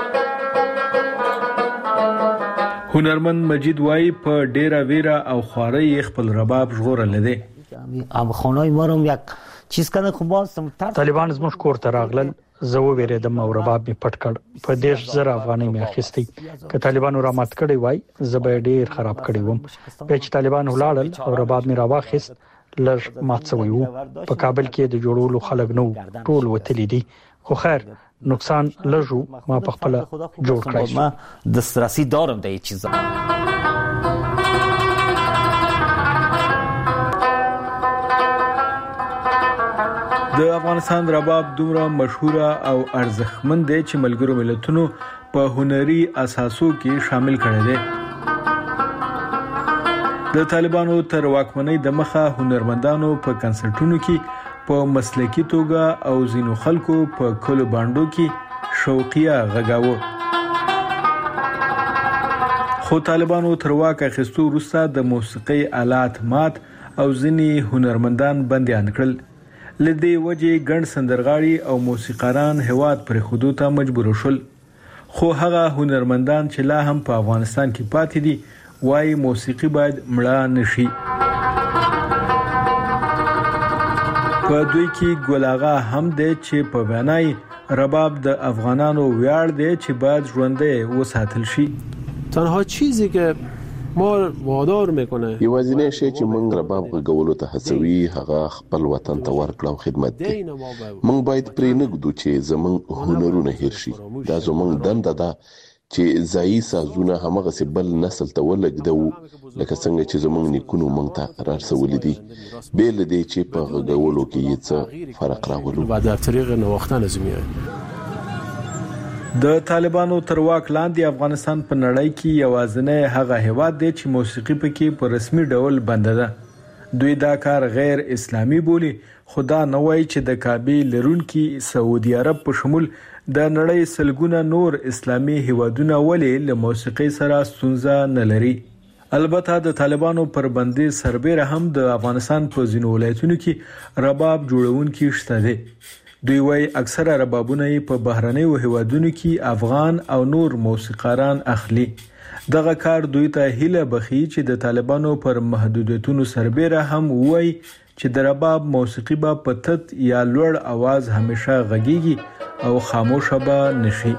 هنرمند مجید وای په ډیره ویره او خواري خپل رباب ژغورل دي. اب خونای ما رو یک چیز کنه خو باستم طالبان زموږ کور ته راغلل، زه وېریدم او رباب می پټ کړ. په دیش زره افغانۍ می اخیستي. که طالبانو را مات کړی وای زه به ډیر خراب کړی وم. په چې طالبان ولاړل او رباب می راواخیست لږ مات شوی وو. په کابل کې د جوړولو خلک نو ټول وتلی دي. خو خیر نقصان لږو ما په خپل جوړ کړی. ما دسترسی دارم د دې چیزا. د افغانستان رباب دومره مشهوره او ارزښتمن دی چې ملګرو ملتونو په هنري اساسو کې شامل کړی دی. د طالبانو تر واکمنۍ د مخه هنرمندانو په کنسرټونو کې په مسلکي توګه او زینو خلکو په کلو باندو کې شوقیه غږاوه. خو طالبانو تر واک اخیستو وروسته د موسیقي آلات مات او ځینې هنرمندان بندیان کړل. لدې وجې ګڼ سندرغاړي او موسیقاران هواد پر خودو ته مجبور شول. خو هغه هنرمندان چې لا هم په افغانستان کې پاتې دي وايي موسیقي باید مړه نشي. په دوی کې ګلاغا هم دی چې په وینای رباب د افغانانو ویاړ دی چې باید ژوندۍ وساتل شي. تنها چیزی که ما وادار میکنه یوازینی شی چې موږ رباب غږولو ته هڅوي هغه خپل وطن ته ورکړو خدمت دی. موږ باید پرې نه ږدو چې زموږ هنرونه هیر شي. دا زموږ دنده ده چې ځایي سازونه همغه بل نسل ته ولګدو لکه څنګه چې زموږ نیکونو موږ ته رارسولې دي. بیل دی چې په غږولو کې یې څه فرق راولو. بعد در طریق نواختن زمینه د طالبانو تر واک لاندې افغانستان په نړۍ کې یوازینی هغه هیواد دی چې موسیقي پکې په رسمي ډول بند ده. دوی دا کار غیر اسلامي بولي. خدا نه وایي چې د کعبه لرونکي سعودي عرب په شمول د نړۍ سلګونه نور اسلامي هیوادونه ولې له موسیقي سره ستونزه نه لري. البته د طالبانو پر بندي سربېره هم د افغانستان په ځینو ولایتونو کې رباب جوړونکي شته دي. دوی وايي اکثره ربابونه په بهرنیو هیوادونو کې افغان او نور موسیقاران اخلي. دغه کار دوی ته هیله بخي چې د طالبانو پر محدودیتونو سربېره هم وایي چې د رباب موسیقي به په تت یا لوړ आवाज همیشه غږیږي او خاموشه به نشي.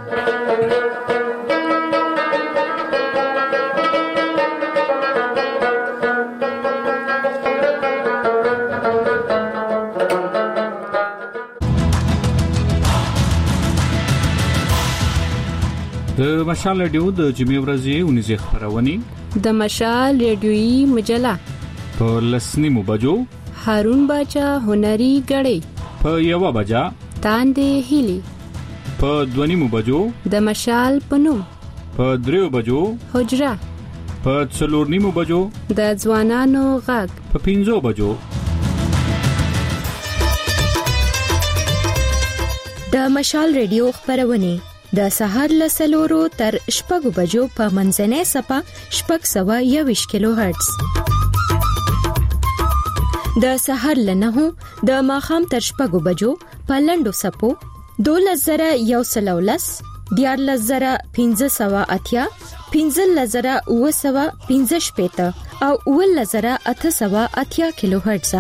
د مشال رادیو د جمعې ورځې ونیزه خبرونه د مشال رادیوي مجله په لسنیمو بجو هارون باچا هنري غړې په یو بجا تاندې هلي په دونیمو بجو د مشال پنوم په دریو بجو حجره په څلورنیمو بجو د ځوانانو غږ په پنځو بجو د مشال رادیو خبرونه د سهار ل سلورو تر شپږو بجو په منځنۍ صفه شپږ سوه یوویشت کیلو هرتز. د سهار ل نهو د ماښام تر شپږو بجو په لنډو صفو دولس زره یو سل ولس، دیارلس زره پنځه سوه اتیا، پنځلس زره اوه سوه پنځه شپېته او اوولس زره اته سوه اتیا کیلو هرتز.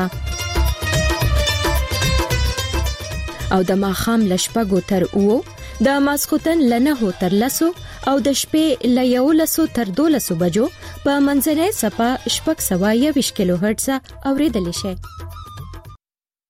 او د ماښام ل شپږو تر اوو، د ماسخوتن لنهو تر لسو او د شپې ل یولسو تر دولسو بجو په منځنۍ صفه شپږ سوه یوویشت کیلو هرتز اوریدل شي.